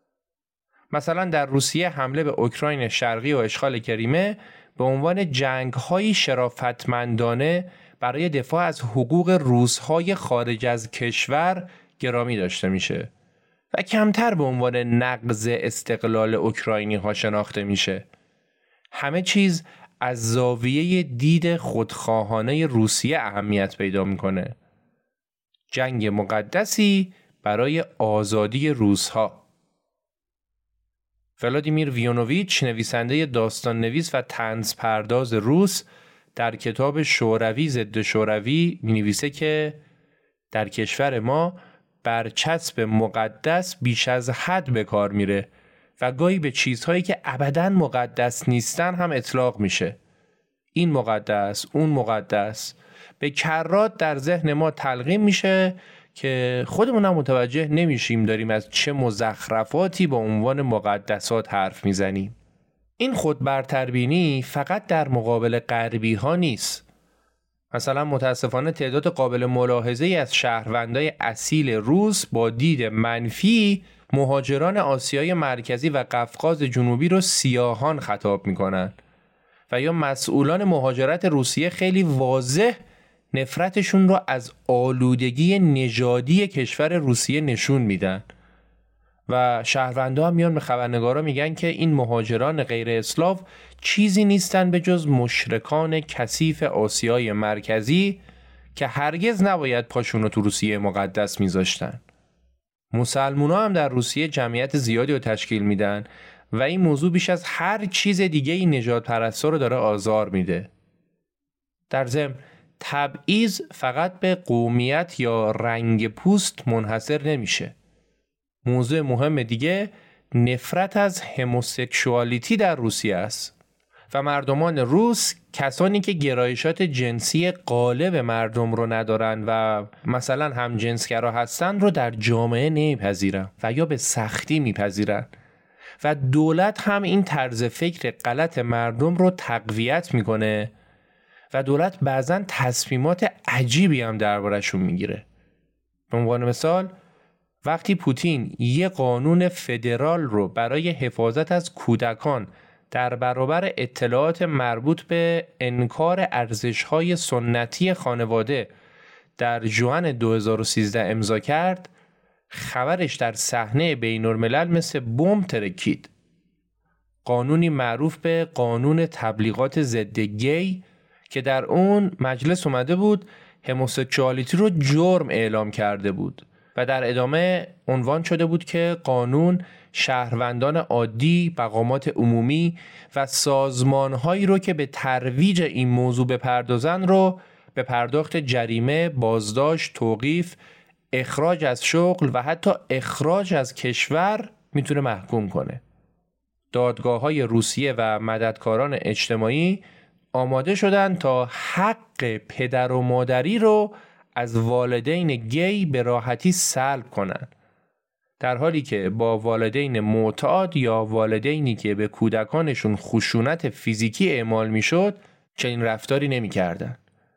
مثلا در روسیه حمله به اوکراین شرقی و اشغال کریمه به عنوان جنگ‌های شرافتمندانه برای دفاع از حقوق روس‌های خارج از کشور گرامی داشته میشه و کمتر به عنوان نقض استقلال اوکراینی‌ها شناخته میشه. همه چیز از زاویه دید خودخواهانه روسیه اهمیت پیدا میکنه. جنگ مقدسی برای آزادی روس‌ها. ولادیمیر ویونوویچ نویسنده داستان نویس و طنز پرداز روس در کتاب شوروی ضد شوروی می نویسه که در کشور ما برچسب مقدس بیش از حد به کار میره و گاهی به چیزهایی که ابداً مقدس نیستن هم اطلاق میشه. این مقدس، اون مقدس به کرات در ذهن ما تلقین میشه که خودمون هم متوجه نمیشیم داریم از چه مزخرفاتی با عنوان مقدسات حرف میزنیم. این خود برتربینی فقط در مقابل غربی ها نیست. مثلا متاسفانه تعداد قابل ملاحظه‌ای از شهروندای اصیل روس با دید منفی مهاجران آسیای مرکزی و قفقاز جنوبی رو سیاهان خطاب میکنن و یا مسئولان مهاجرت روسیه خیلی واضح نفرتشون رو از آلودگی نژادی کشور روسیه نشون میدن و شهروندا هم میان به خبرنگارا میگن که این مهاجران غیر اسلاو چیزی نیستن به جز مشرکان کثیف آسیای مرکزی که هرگز نباید پاشون رو تو روسیه مقدس میذاشتن. مسلمونا هم در روسیه جمعیت زیادی رو تشکیل میدن و این موضوع بیش از هر چیز دیگه این نژاد پرستا رو داره آزار میده. در ضمن تبعیض فقط به قومیت یا رنگ پوست منحصر نمیشه. موضوع مهم دیگه نفرت از هموسکشوالیتی در روسیه است و مردمان روس کسانی که گرایشات جنسی غالب مردم رو ندارن و مثلا همجنسگرا هستن رو در جامعه نمیپذیرن و یا به سختی میپذیرن و دولت هم این طرز فکر غلط مردم رو تقویت میکنه و دولت بعضن تصمیمات عجیبی هم دربارشون میگیره. به عنوان مثال وقتی پوتین یه قانون فدرال رو برای حفاظت از کودکان در برابر اطلاعات مربوط به انکار ارزش‌های سنتی خانواده در ژوئن دو هزار و سیزده امضا کرد، خبرش در صحنه بین‌الملل مثل بمب ترکید. قانونی معروف به قانون تبلیغات ضد گی که در اون مجلس اومده بود هموسکشوالیتی رو جرم اعلام کرده بود و در ادامه عنوان شده بود که قانون شهروندان عادی، مقامات عمومی و سازمان‌هایی رو که به ترویج این موضوع بپردازن رو به پرداخت جریمه، بازداشت، توقیف، اخراج از شغل و حتی اخراج از کشور میتونه محکوم کنه. دادگاه‌های روسیه و مددکاران اجتماعی آماده شدن تا حق پدر و مادری رو از والدین گی به راحتی سلب کنن، در حالی که با والدین معتاد یا والدینی که به کودکانشون خشونت فیزیکی اعمال میشد چنین رفتاری نمی کردن.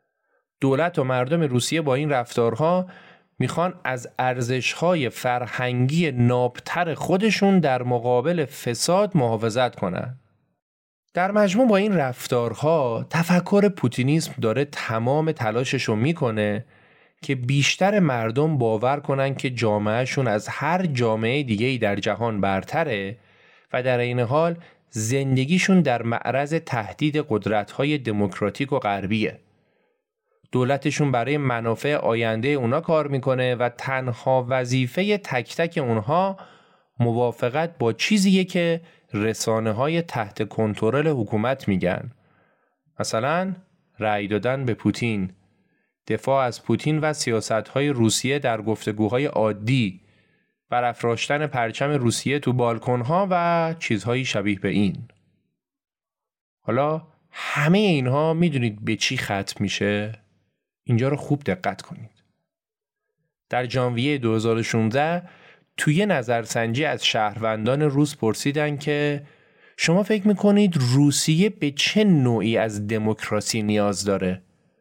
دولت و مردم روسیه با این رفتارها میخوان از ارزش‌های فرهنگی نابتر خودشون در مقابل فساد محافظت کنن. در مجموع با این رفتارها تفکر پوتینیسم داره تمام تلاششو میکنه که بیشتر مردم باور کنن که جامعهشون از هر جامعه دیگه‌ای در جهان برتره و در این حال زندگیشون در معرض تهدید قدرت‌های دموکراتیک و غربیه. دولتشون برای منافع آینده اونا کار میکنه و تنها وظیفه تک تک اونها موافقت با چیزیه که رسانه‌های تحت کنترل حکومت میگن. مثلا رأی دادن به پوتین، دفاع از پوتین و سیاست‌های روسیه در گفتگوهای عادی، برافراشتن پرچم روسیه تو بالکن‌ها و چیزهای شبیه به این. حالا همه اینها میدونید به چی ختم میشه؟ اینجا رو خوب دقت کنید. در ژانویه دو هزار و شانزده توی نظرسنجی از شهروندان روس پرسیدن که شما فکر میکنید روسیه به چه نوعی از دموکراسی نیاز داره؟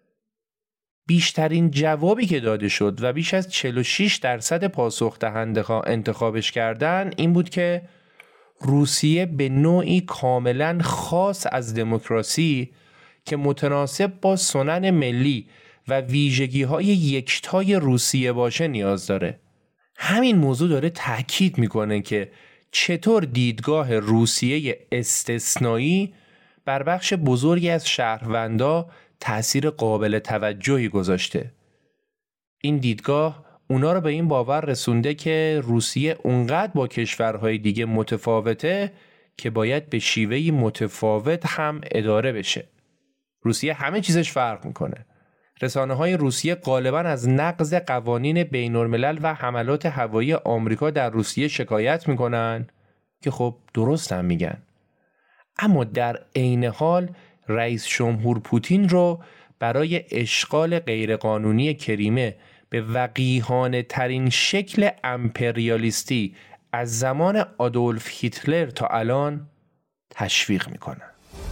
بیشترین جوابی که داده شد و بیش از چهل و شش درصد پاسخ دهنده ها انتخابش کردن این بود که روسیه به نوعی کاملا خاص از دموکراسی که متناسب با سنن ملی و ویژگی های یکتای روسیه باشه نیاز داره. همین موضوع داره تاکید میکنه که چطور دیدگاه روسیه استثنایی بر بخش بزرگی از شهروندا تأثیر قابل توجهی گذاشته. این دیدگاه اونا رو به این باور رسونده که روسیه اونقدر با کشورهای دیگه متفاوته که باید به شیوهی متفاوت هم اداره بشه. روسیه همه چیزش فرق میکنه. رسانه‌های روسیه غالباً از نقض قوانین بین‌الملل و حملات هوایی آمریکا در روسیه شکایت میکنن که خب درست هم میگن. اما در عین حال رئیس جمهور پوتین رو برای اشغال غیرقانونی کریمه به وقیحانه ترین شکل امپریالیستی از زمان آدولف هیتلر تا الان تشویق میکنن.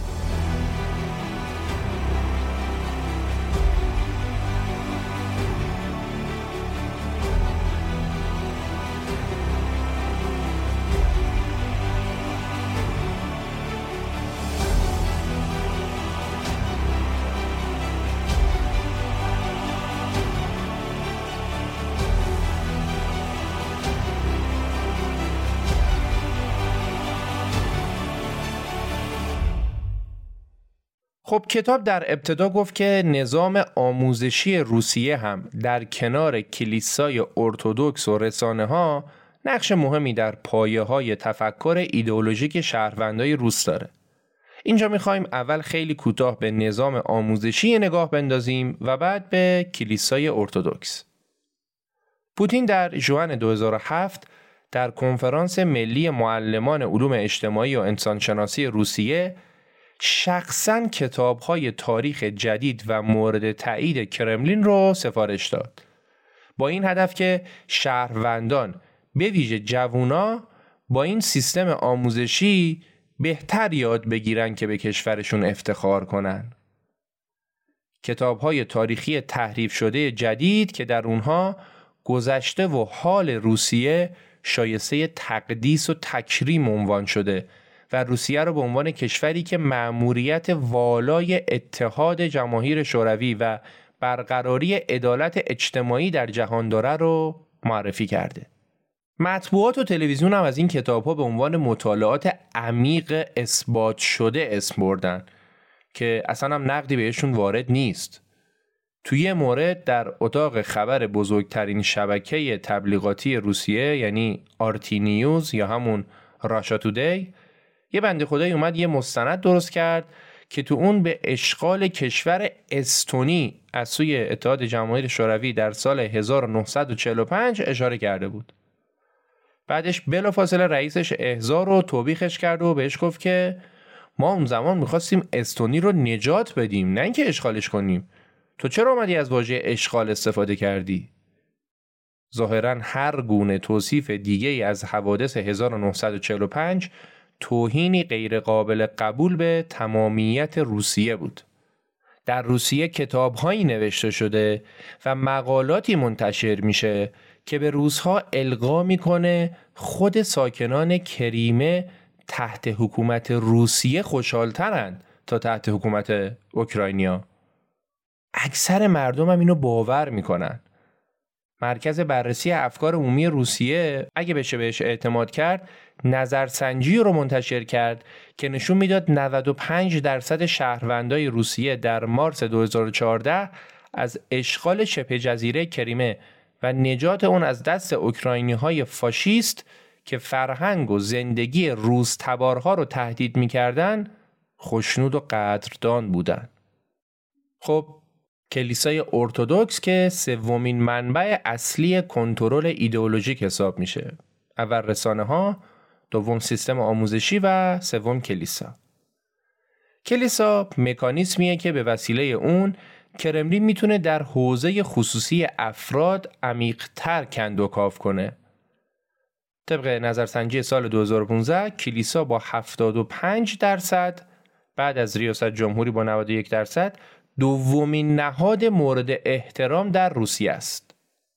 خب کتاب در ابتدا گفت که نظام آموزشی روسیه هم در کنار کلیسای ارتدوکس و رسانه ها نقش مهمی در پایه‌های تفکر ایدئولوژیک شهروندای روس داره. اینجا می‌خوایم اول خیلی کوتاه به نظام آموزشی نگاه بندازیم و بعد به کلیسای ارتدوکس. پوتین در ژوئن دو هزار و هفت در کنفرانس ملی معلمان علوم اجتماعی و انسانشناسی روسیه شخصاً کتاب‌های تاریخ جدید و مورد تایید کرملین رو سفارش داد، با این هدف که شهروندان به ویژه جوونا با این سیستم آموزشی بهتر یاد بگیرن که به کشورشون افتخار کنن. کتاب‌های تاریخی تحریف شده جدید که در اونها گذشته و حال روسیه شایسته تقدیس و تکریم عنوان شده و روسیه رو به عنوان کشوری که مأموریت والای اتحاد جماهیر شوروی و برقراری عدالت اجتماعی در جهان داره رو معرفی کرده. مطبوعات و تلویزیون هم از این کتاب‌ها به عنوان مطالعات عمیق اثبات شده اسم بردن که اصلا هم نقدی بهشون وارد نیست. توی یه مورد در اتاق خبر بزرگترین شبکه تبلیغاتی روسیه یعنی آرتی نیوز یا همون راشا تودی یه بنده خدایی اومد یه مستند درست کرد که تو اون به اشغال کشور استونی از سوی اتحاد جماهیر شوروی در سال هزار و نهصد و چهل و پنج اشاره کرده بود. بعدش بلافاصله رئیسش احضار رو توبیخش کرد و بهش گفت که ما اون زمان میخواستیم استونی رو نجات بدیم، نه اینکه اشغالش کنیم. تو چرا اومدی از واژه اشغال استفاده کردی؟ ظاهراً هر گونه توصیف دیگه‌ای از حوادث هزار و نهصد و چهل و پنج توهینی غیر قابل قبول به تمامیت روسیه بود. در روسیه کتاب‌هایی نوشته شده و مقالاتی منتشر میشه که به روس‌ها القا میکنه خود ساکنان کریمه تحت حکومت روسیه خوشحال‌ترن تا تحت حکومت اوکراینیا. اکثر مردم هم اینو باور میکنن. مرکز بررسی افکار عمومی روسیه اگه بشه بهش اعتماد کرد نظرسنجی رو منتشر کرد که نشون میداد نود و پنج درصد شهروندای روسیه در مارس دو هزار و چهارده از اشغال شبه جزیره کریمه و نجات اون از دست اوکراینی‌های فاشیست که فرهنگ و زندگی روس تبارها رو تهدید میکردن خوشنود و قدردان بودن. خب کلیسای ارتدوکس که سومین منبع اصلی کنترل ایدئولوژیک حساب میشه. اول رسانه ها، دوم سیستم آموزشی و سوم کلیسا. کلیسا مکانیزمیه که به وسیله اون کرملین میتونه در حوزه خصوصی افراد عمیق‌تر کندوکاو کنه. طبق نظرسنجی سال دو هزار و پانزده کلیسا با هفتاد و پنج درصد بعد از ریاست جمهوری با نود و یک درصد دومین نهاد مورد احترام در روسیه است.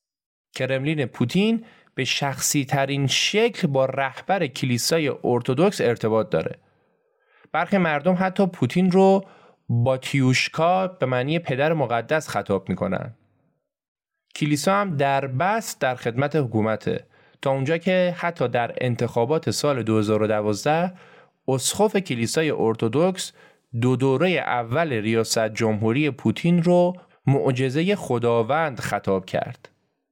کرملین پوتین به شخصی ترین شکل با رهبر کلیسای ارتدوکس ارتباط داره. برخی مردم حتی پوتین رو باتیوشکا به معنی پدر مقدس خطاب میکنن. کلیسا هم در بست در خدمت حکومته تا اونجا که حتی در انتخابات سال دو هزار و دوازده اسقف کلیسای ارتدوکس دو دوره اول ریاست جمهوری پوتین رو معجزه خداوند خطاب کرد.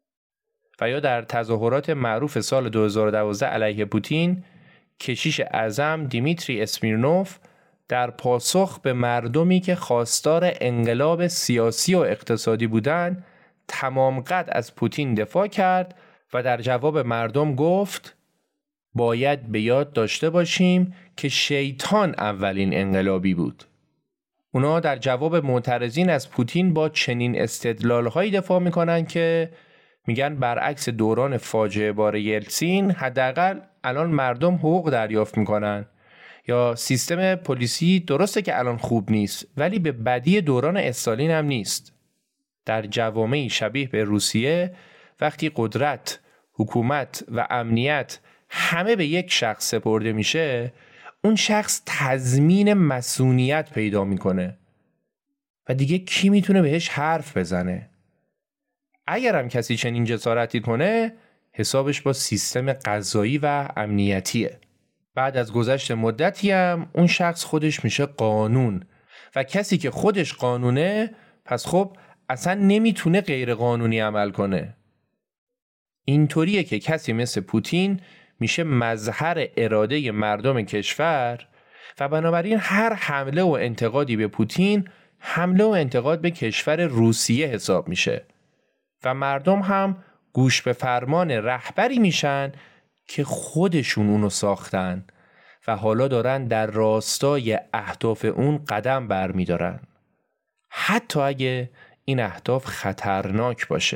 و یا در تظاهرات معروف سال دو هزار و دوازده علیه پوتین کشیش اعظم دیمیتری اسمیرنوف در پاسخ به مردمی که خواستار انقلاب سیاسی و اقتصادی بودند تمام قد از پوتین دفاع کرد و در جواب مردم گفت باید به یاد داشته باشیم که شیطان اولین انقلابی بود. اونا در جواب معترضین از پوتین با چنین استدلال‌هایی دفاع میکنن که میگن برعکس دوران فاجعه بار یلتسین حداقل الان مردم حقوق دریافت میکنن، یا سیستم پلیسی درسته که الان خوب نیست ولی به بدی دوران استالین هم نیست. در جوامعی شبیه به روسیه وقتی قدرت، حکومت و امنیت همه به یک شخص سپرده میشه، اون شخص تضمین مسئولیت پیدا میکنه و دیگه کی میتونه بهش حرف بزنه؟ اگر هم کسی چنین جسارتی کنه حسابش با سیستم قضایی و امنیتیه. بعد از گذشت مدتی هم اون شخص خودش میشه قانون و کسی که خودش قانونه پس خب اصلا نمیتونه غیر قانونی عمل کنه. اینطوریه که کسی مثل پوتین میشه مظهر اراده مردم کشور و بنابراین هر حمله و انتقادی به پوتین حمله و انتقاد به کشور روسیه حساب میشه و مردم هم گوش به فرمان رهبری میشن که خودشون اونو ساختن و حالا دارن در راستای اهداف اون قدم برمیدارن، حتی اگه این اهداف خطرناک باشه.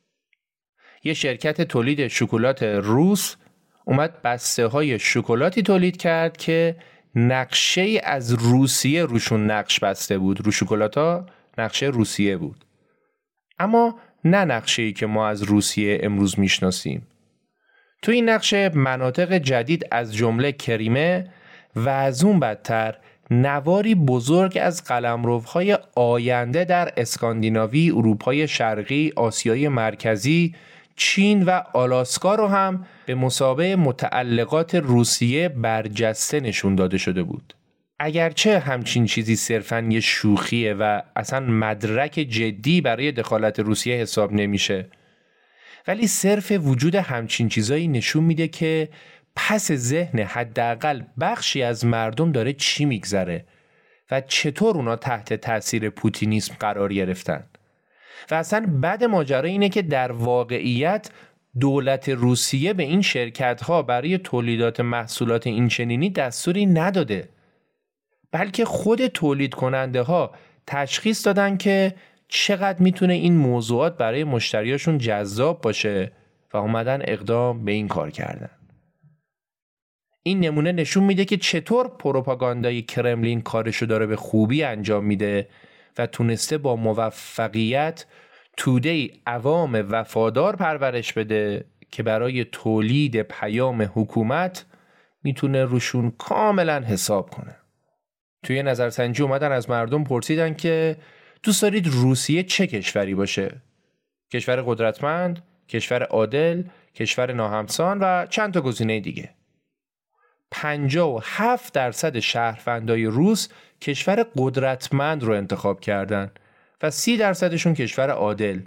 یه شرکت تولید شکلات روس اومد بسته های شکلاتی تولید کرد که نقشه از روسیه روشون نقش بسته بود. رو شکلاتا نقشه روسیه بود، اما نه نقشه‌ای که ما از روسیه امروز میشناسیم. تو این نقشه مناطق جدید از جمله کریمه و از اون بدتر نواری بزرگ از قلمروهای آینده در اسکاندیناوی، اروپای شرقی، آسیای مرکزی، چین و آلاسکا رو هم به مثابه متعلقات روسیه برجسته نشون داده شده بود. اگرچه همچین چیزی صرفاً یه شوخیه و اصلا مدرک جدی برای دخالت روسیه حساب نمیشه، ولی صرف وجود همچین چیزایی نشون میده که پس ذهن حداقل بخشی از مردم داره چی میگذره و چطور اونا تحت تاثیر پوتینیسم قرار گرفتن. و اصلا بد ماجرا اینه که در واقعیت دولت روسیه به این شرکت‌ها برای تولیدات محصولات اینچنینی دستوری نداده، بلکه خود تولید کننده ها تشخیص دادن که چقدر میتونه این موضوعات برای مشتریاشون جذاب باشه و اومدن اقدام به این کار کردن. این نمونه نشون میده که چطور پروپاگاندای کرملین کارشو داره به خوبی انجام میده و تونسته با موفقیت توده عوام وفادار پرورش بده که برای تولید پیام حکومت میتونه روشون کاملا حساب کنه. توی نظرسنجی اومدن از مردم پرسیدن که دوست دارید روسیه چه کشوری باشه؟ کشور قدرتمند، کشور عادل، کشور ناهمسان و چند تا گزینه دیگه. پنجاه و هفت درصد شهروندای روس کشور قدرتمند رو انتخاب کردن و سی درصدشون کشور عادل.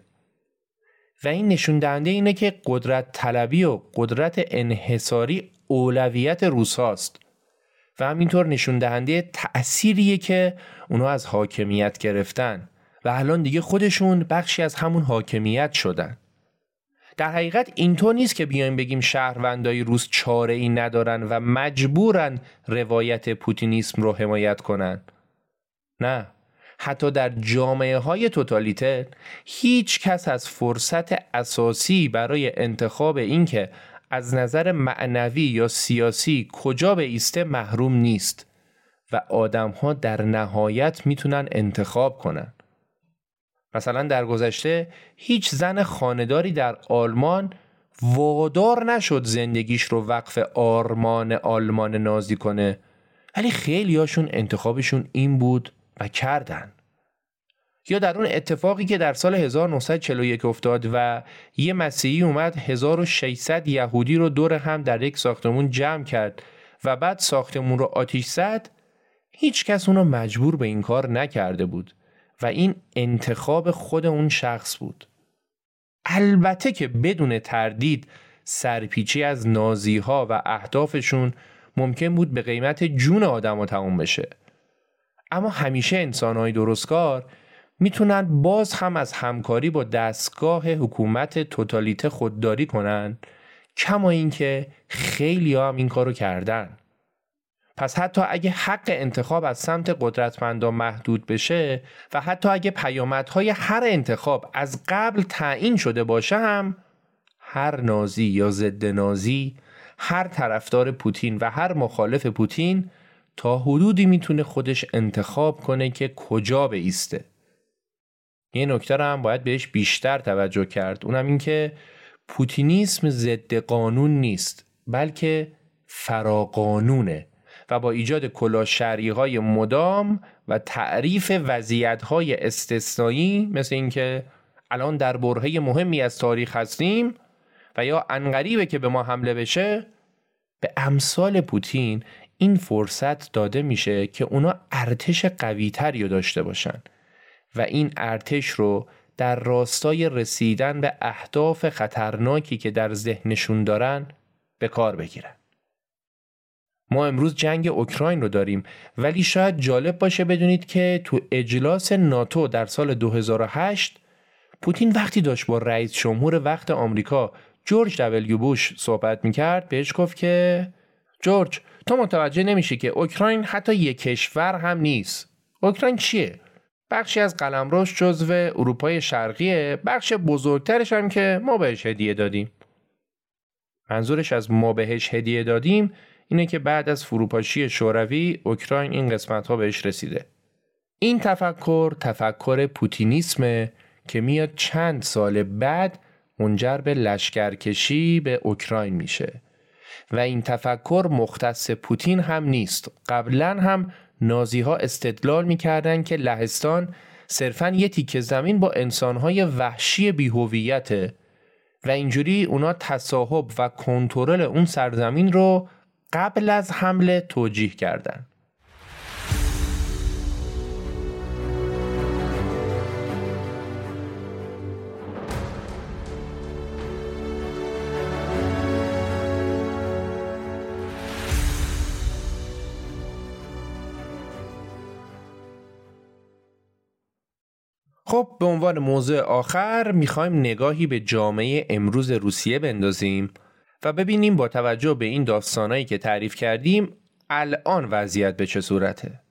و این نشون دهنده اینه که قدرت طلبی و قدرت انحصاری اولویت روس هاست و همینطور نشون دهنده تأثیریه که اونا از حاکمیت گرفتن و الان دیگه خودشون بخشی از همون حاکمیت شدن. در حقیقت اینطور نیست که بیایم بگیم شهروندای روس چاره‌ای ندارن و مجبورن روایت پوتینیسم رو حمایت کنن. نه، حتی در جامعه های توتالیتر هیچ کس از فرصت اساسی برای انتخاب این که از نظر معنوی یا سیاسی کجا به ایسته محروم نیست و آدم ها در نهایت میتونن انتخاب کنن. مثلا در گذشته هیچ زن خانه‌داری در آلمان وادار نشد زندگیش رو وقف آرمان آلمان نازی کنه، ولی خیلی هاشون انتخابشون این بود و کردن. یا در اون اتفاقی که در سال هزار و نهصد و چهل و یک افتاد و یه مسیحی اومد هزار و ششصد یهودی رو دور هم در یک ساختمون جمع کرد و بعد ساختمون رو آتش زد، هیچ کس اونو مجبور به این کار نکرده بود و این انتخاب خود اون شخص بود. البته که بدون تردید سرپیچی از نازی‌ها و اهدافشون ممکن بود به قیمت جون آدم‌ها تموم بشه، اما همیشه انسان‌های درستکار میتونن باز هم از همکاری با دستگاه حکومت توتالیته خودداری کنن، کما اینکه خیلی هم این کارو کردن. پس حتی اگه حق انتخاب از سمت قدرتمندان محدود بشه و حتی اگه پیامدهای هر انتخاب از قبل تعیین شده باشه هم، هر نازی یا ضد نازی، هر طرفدار پوتین و هر مخالف پوتین تا حدودی میتونه خودش انتخاب کنه که کجا بایسته. یه نکته رو هم باید بهش بیشتر توجه کرد، اونم این که پوتینیسم ضد قانون نیست، بلکه فراقانونه و با ایجاد کلاه شرعی‌های مدام و تعریف وضعیت‌های استثنایی مثل این که الان در برهه مهمی از تاریخ هستیم و یا عنقریبه که به ما حمله بشه، به امثال پوتین این فرصت داده میشه که اونا ارتش قوی‌تری رو داشته باشن و این ارتش رو در راستای رسیدن به اهداف خطرناکی که در ذهنشون دارن به کار بگیرن. ما امروز جنگ اوکراین رو داریم، ولی شاید جالب باشه بدونید که تو اجلاس ناتو در سال دو هزار و هشت پوتین وقتی داشت با رئیس جمهور وقت آمریکا جورج دبلیو بوش صحبت میکرد بهش گفت که جورج، تو متوجه نمیشی که اوکراین حتی یک کشور هم نیست. اوکراین چیه؟ بخشی از قلمروش جزو اروپای شرقیه، بخش بزرگترش هم که ما بهش هدیه دادیم. منظورش از ما بهش هدیه دادیم اینه که بعد از فروپاشی شوروی اوکراین این قسمت ها بهش رسیده. این تفکر تفکر پوتینیسمه که میاد چند سال بعد منجر به لشکرکشی به اوکراین میشه و این تفکر مختص پوتین هم نیست. قبلا هم نازی ها استدلال میکردن که لهستان صرفاً یه تیکه زمین با انسانهای وحشی بی‌هویته و اینجوری اونا تصاحب و کنترل اون سرزمین رو قبل از حمله توجیه کردن. خب به عنوان موضوع آخر میخوایم نگاهی به جامعه امروز روسیه بندازیم و ببینیم با توجه به این داستانایی که تعریف کردیم الان وضعیت به چه صورته.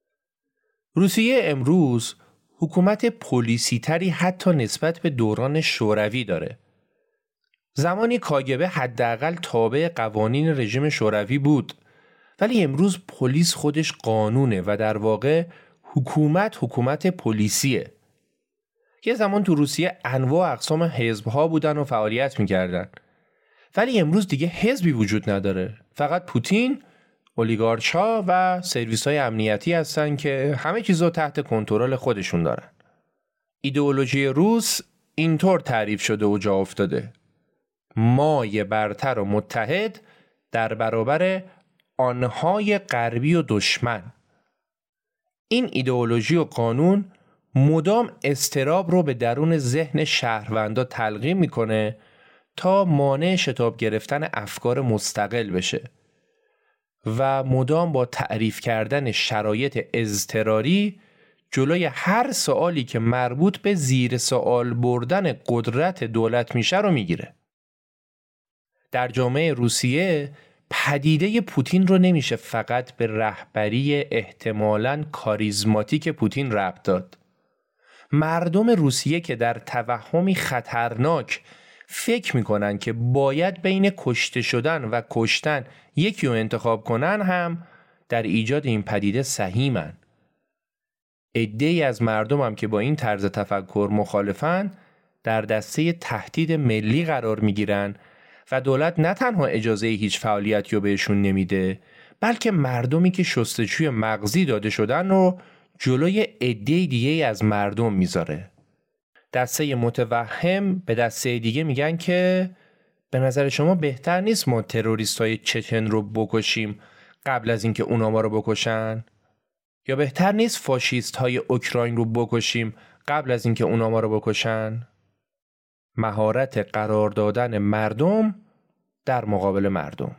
روسیه امروز حکومت پلیسی تری حتی نسبت به دوران شوروی داره. زمانی کاگبه حداقل تابع قوانین رژیم شوروی بود، ولی امروز پلیس خودش قانونه و در واقع حکومت حکومت پلیسیه. یه زمان تو روسیه انواع اقسام حزب‌ها بودن و فعالیت می‌کردن، ولی امروز دیگه حزبی وجود نداره. فقط پوتین، اولیگارچ‌ها و سرویس‌های امنیتی هستن که همه چیزو تحت کنترل خودشون دارن. ایدئولوژی روس اینطور تعریف شده و جا افتاده: مای برتر و متحد در برابر آنهای غربی و دشمن. این ایدئولوژی و قانون مدام اضطراب رو به درون ذهن شهروندا تلقین میکنه تا مانع شتاب گرفتن افکار مستقل بشه و مدام با تعریف کردن شرایط اضطراری جلوی هر سوالی که مربوط به زیر سوال بردن قدرت دولت میشه رو میگیره. در جامعه روسیه پدیده پوتین رو نمیشه فقط به رهبری احتمالاً کاریزماتیک پوتین ربط داد. مردم روسیه که در توهمی خطرناک فکر میکنن که باید بین کشته شدن و کشتن یکی رو انتخاب کنن هم در ایجاد این پدیده سهیمن. عده‌ای از مردم هم که با این طرز تفکر مخالفن در دسته تهدید ملی قرار میگیرن و دولت نه تنها اجازه هیچ فعالیتی رو بهشون نمیده، بلکه مردمی که شستشوی مغزی داده شدن رو جلوی عده دیگه از مردم میذاره. دسته متوهم به دسته دیگه میگن که به نظر شما بهتر نیست ما تروریستای چچن رو بکشیم قبل از اینکه اونا ما رو بکشن؟ یا بهتر نیست فاشیست های اوکراین رو بکشیم قبل از اینکه اونا ما رو بکشن؟ مهارت قرار دادن مردم در مقابل مردم.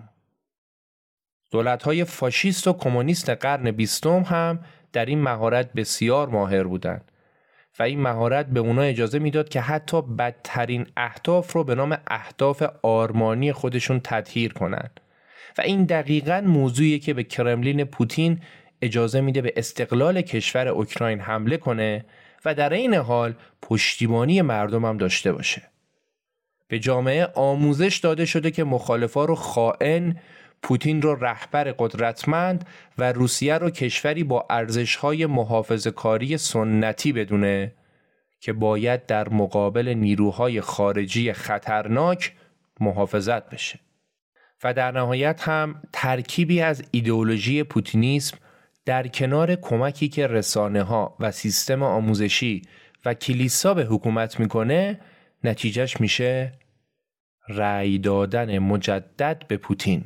دولت‌های فاشیست و کمونیست قرن بیستم هم در این مهارت بسیار ماهر بودند و این مهارت به اونا اجازه میداد که حتی بدترین اهداف رو به نام اهداف آرمانی خودشون تطهیر کنن و این دقیقاً موضوعیه که به کرملین پوتین اجازه میده به استقلال کشور اوکراین حمله کنه و در این حال پشتیبانی مردم هم داشته باشه. به جامعه آموزش داده شده که مخالفا رو خائن، پوتین رو رهبر قدرتمند و روسیه رو کشوری با ارزش‌های محافظه‌کاری سنتی بدونه که باید در مقابل نیروهای خارجی خطرناک محافظت بشه. و در نهایت هم ترکیبی از ایدئولوژی پوتینیسم در کنار کمکی که رسانه‌ها و سیستم آموزشی و کلیسا به حکومت میکنه، نتیجهش میشه رأی دادن مجدد به پوتین.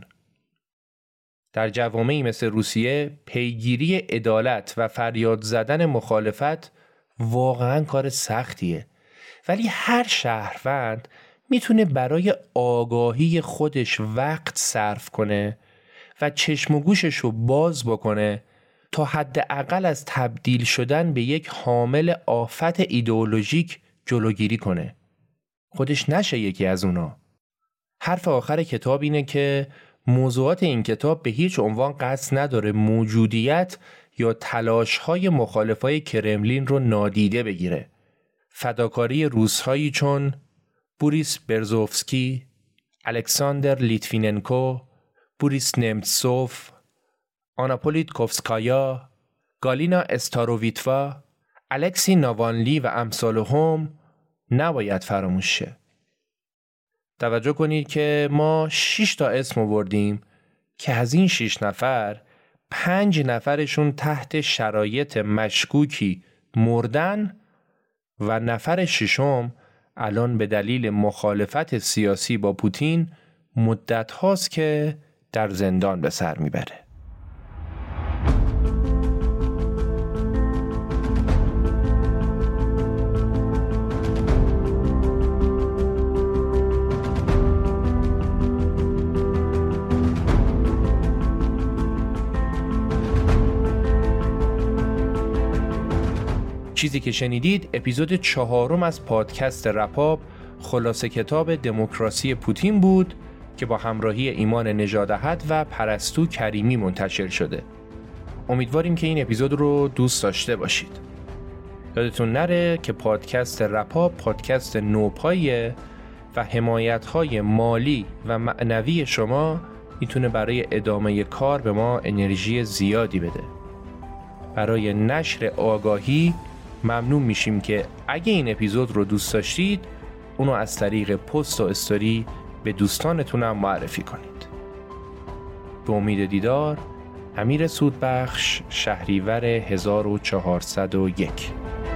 در جوامعی مثل روسیه پیگیری عدالت و فریاد زدن مخالفت واقعاً کار سختیه ولی هر شهروند میتونه برای آگاهی خودش وقت صرف کنه و چشم و گوشش رو باز بکنه تا حداقل از تبدیل شدن به یک حامل آفت ایدئولوژیک جلوگیری کنه. خودش نشه یکی از اونا. حرف آخر کتاب اینه که موضوعات این کتاب به هیچ عنوان قصد نداره موجودیت یا تلاش‌های مخالفای کرملین رو نادیده بگیره. فداکاری روس‌هایی چون بوریس برزوفسکی، الکساندر لیتویننکو، بوریس نمتسوف، آنا پولیتکوفسکایا، گالینا استاروویتوا، الکسی ناوالنی و امثالهم نباید فراموش شه. توجه کنید که ما شش تا اسم آوردیم که از این شش نفر پنج نفرشون تحت شرایط مشکوکی مردن و نفر ششم الان به دلیل مخالفت سیاسی با پوتین مدت هاست که در زندان به سر میبره. چیزی که شنیدید اپیزود چهارم از پادکست رپاب خلاصه کتاب دموکراسی پوتین بود که با همراهی ایمان نژاداحد و پرستو کریمی منتشر شده. امیدواریم که این اپیزود رو دوست داشته باشید. یادتون نره که پادکست رپاب پادکست نوپاییه و حمایت‌های مالی و معنوی شما میتونه برای ادامه کار به ما انرژی زیادی بده. برای نشر آگاهی ممنون میشیم که اگه این اپیزود رو دوست داشتید اونو از طریق پست و استوری به دوستانتونم معرفی کنید. به امید دیدار. امیر سودبخش، شهریور هزار و چهارصد و یک.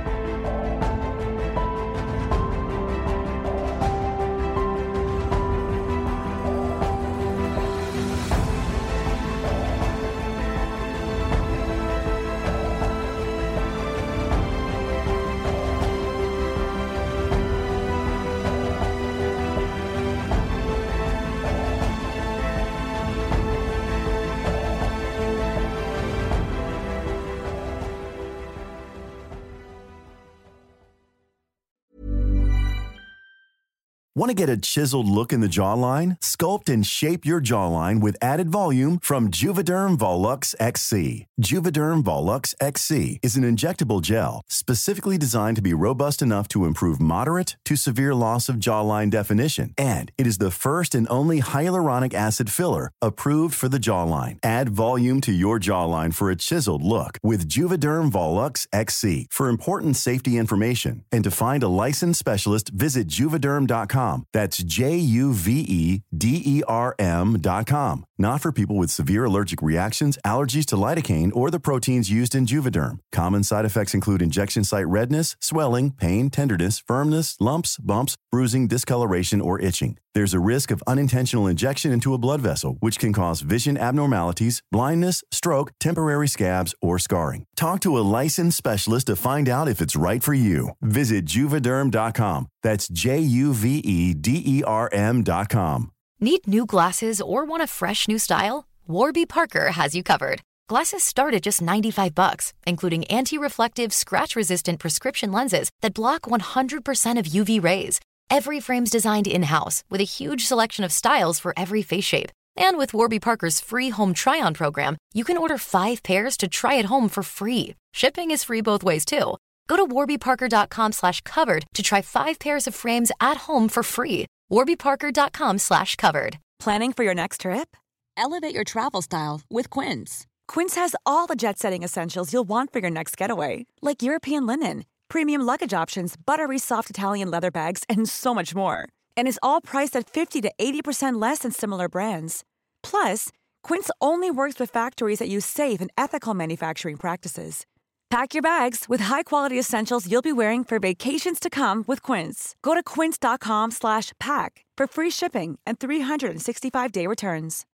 Want to get a chiseled look in the jawline? Sculpt and shape your jawline with added volume from Juvederm Volux X C. Juvederm Volux X C is an injectable gel specifically designed to be robust enough to improve moderate to severe loss of jawline definition. And it is the first and only hyaluronic acid filler approved for the jawline. Add volume to your jawline for a chiseled look with Juvederm Volux X C. For important safety information and to find a licensed specialist, visit juvederm dot com. That's J U V E D E R M dot com. Not for people with severe allergic reactions, allergies to lidocaine, or the proteins used in Juvederm. Common side effects include injection site redness, swelling, pain, tenderness, firmness, lumps, bumps, bruising, discoloration, or itching. There's a risk of unintentional injection into a blood vessel, which can cause vision abnormalities, blindness, stroke, temporary scabs, or scarring. Talk to a licensed specialist to find out if it's right for you. Visit juvederm dot com. That's J U V E D E R M dot com. Need new glasses or want a fresh new style? Warby Parker has you covered. Glasses start at just ninety-five bucks, including anti-reflective, scratch-resistant prescription lenses that block one hundred percent of U V rays. Every frame's designed in-house with a huge selection of styles for every face shape. And with Warby Parker's free home try-on program, you can order five pairs to try at home for free. Shipping is free both ways, too. Go to warby parker dot com slash covered to try five pairs of frames at home for free. warby parker dot com slash covered. Planning for your next trip? Elevate your travel style with Quince. Quince has all the jet-setting essentials you'll want for your next getaway, like European linen, premium luggage options, buttery soft Italian leather bags, and so much more. And is all priced at fifty to eighty percent less than similar brands. Plus, Quince only works with factories that use safe and ethical manufacturing practices. Pack your bags with high-quality essentials you'll be wearing for vacations to come with Quince. Go to quince dot com slash pack for free shipping and three sixty-five day returns.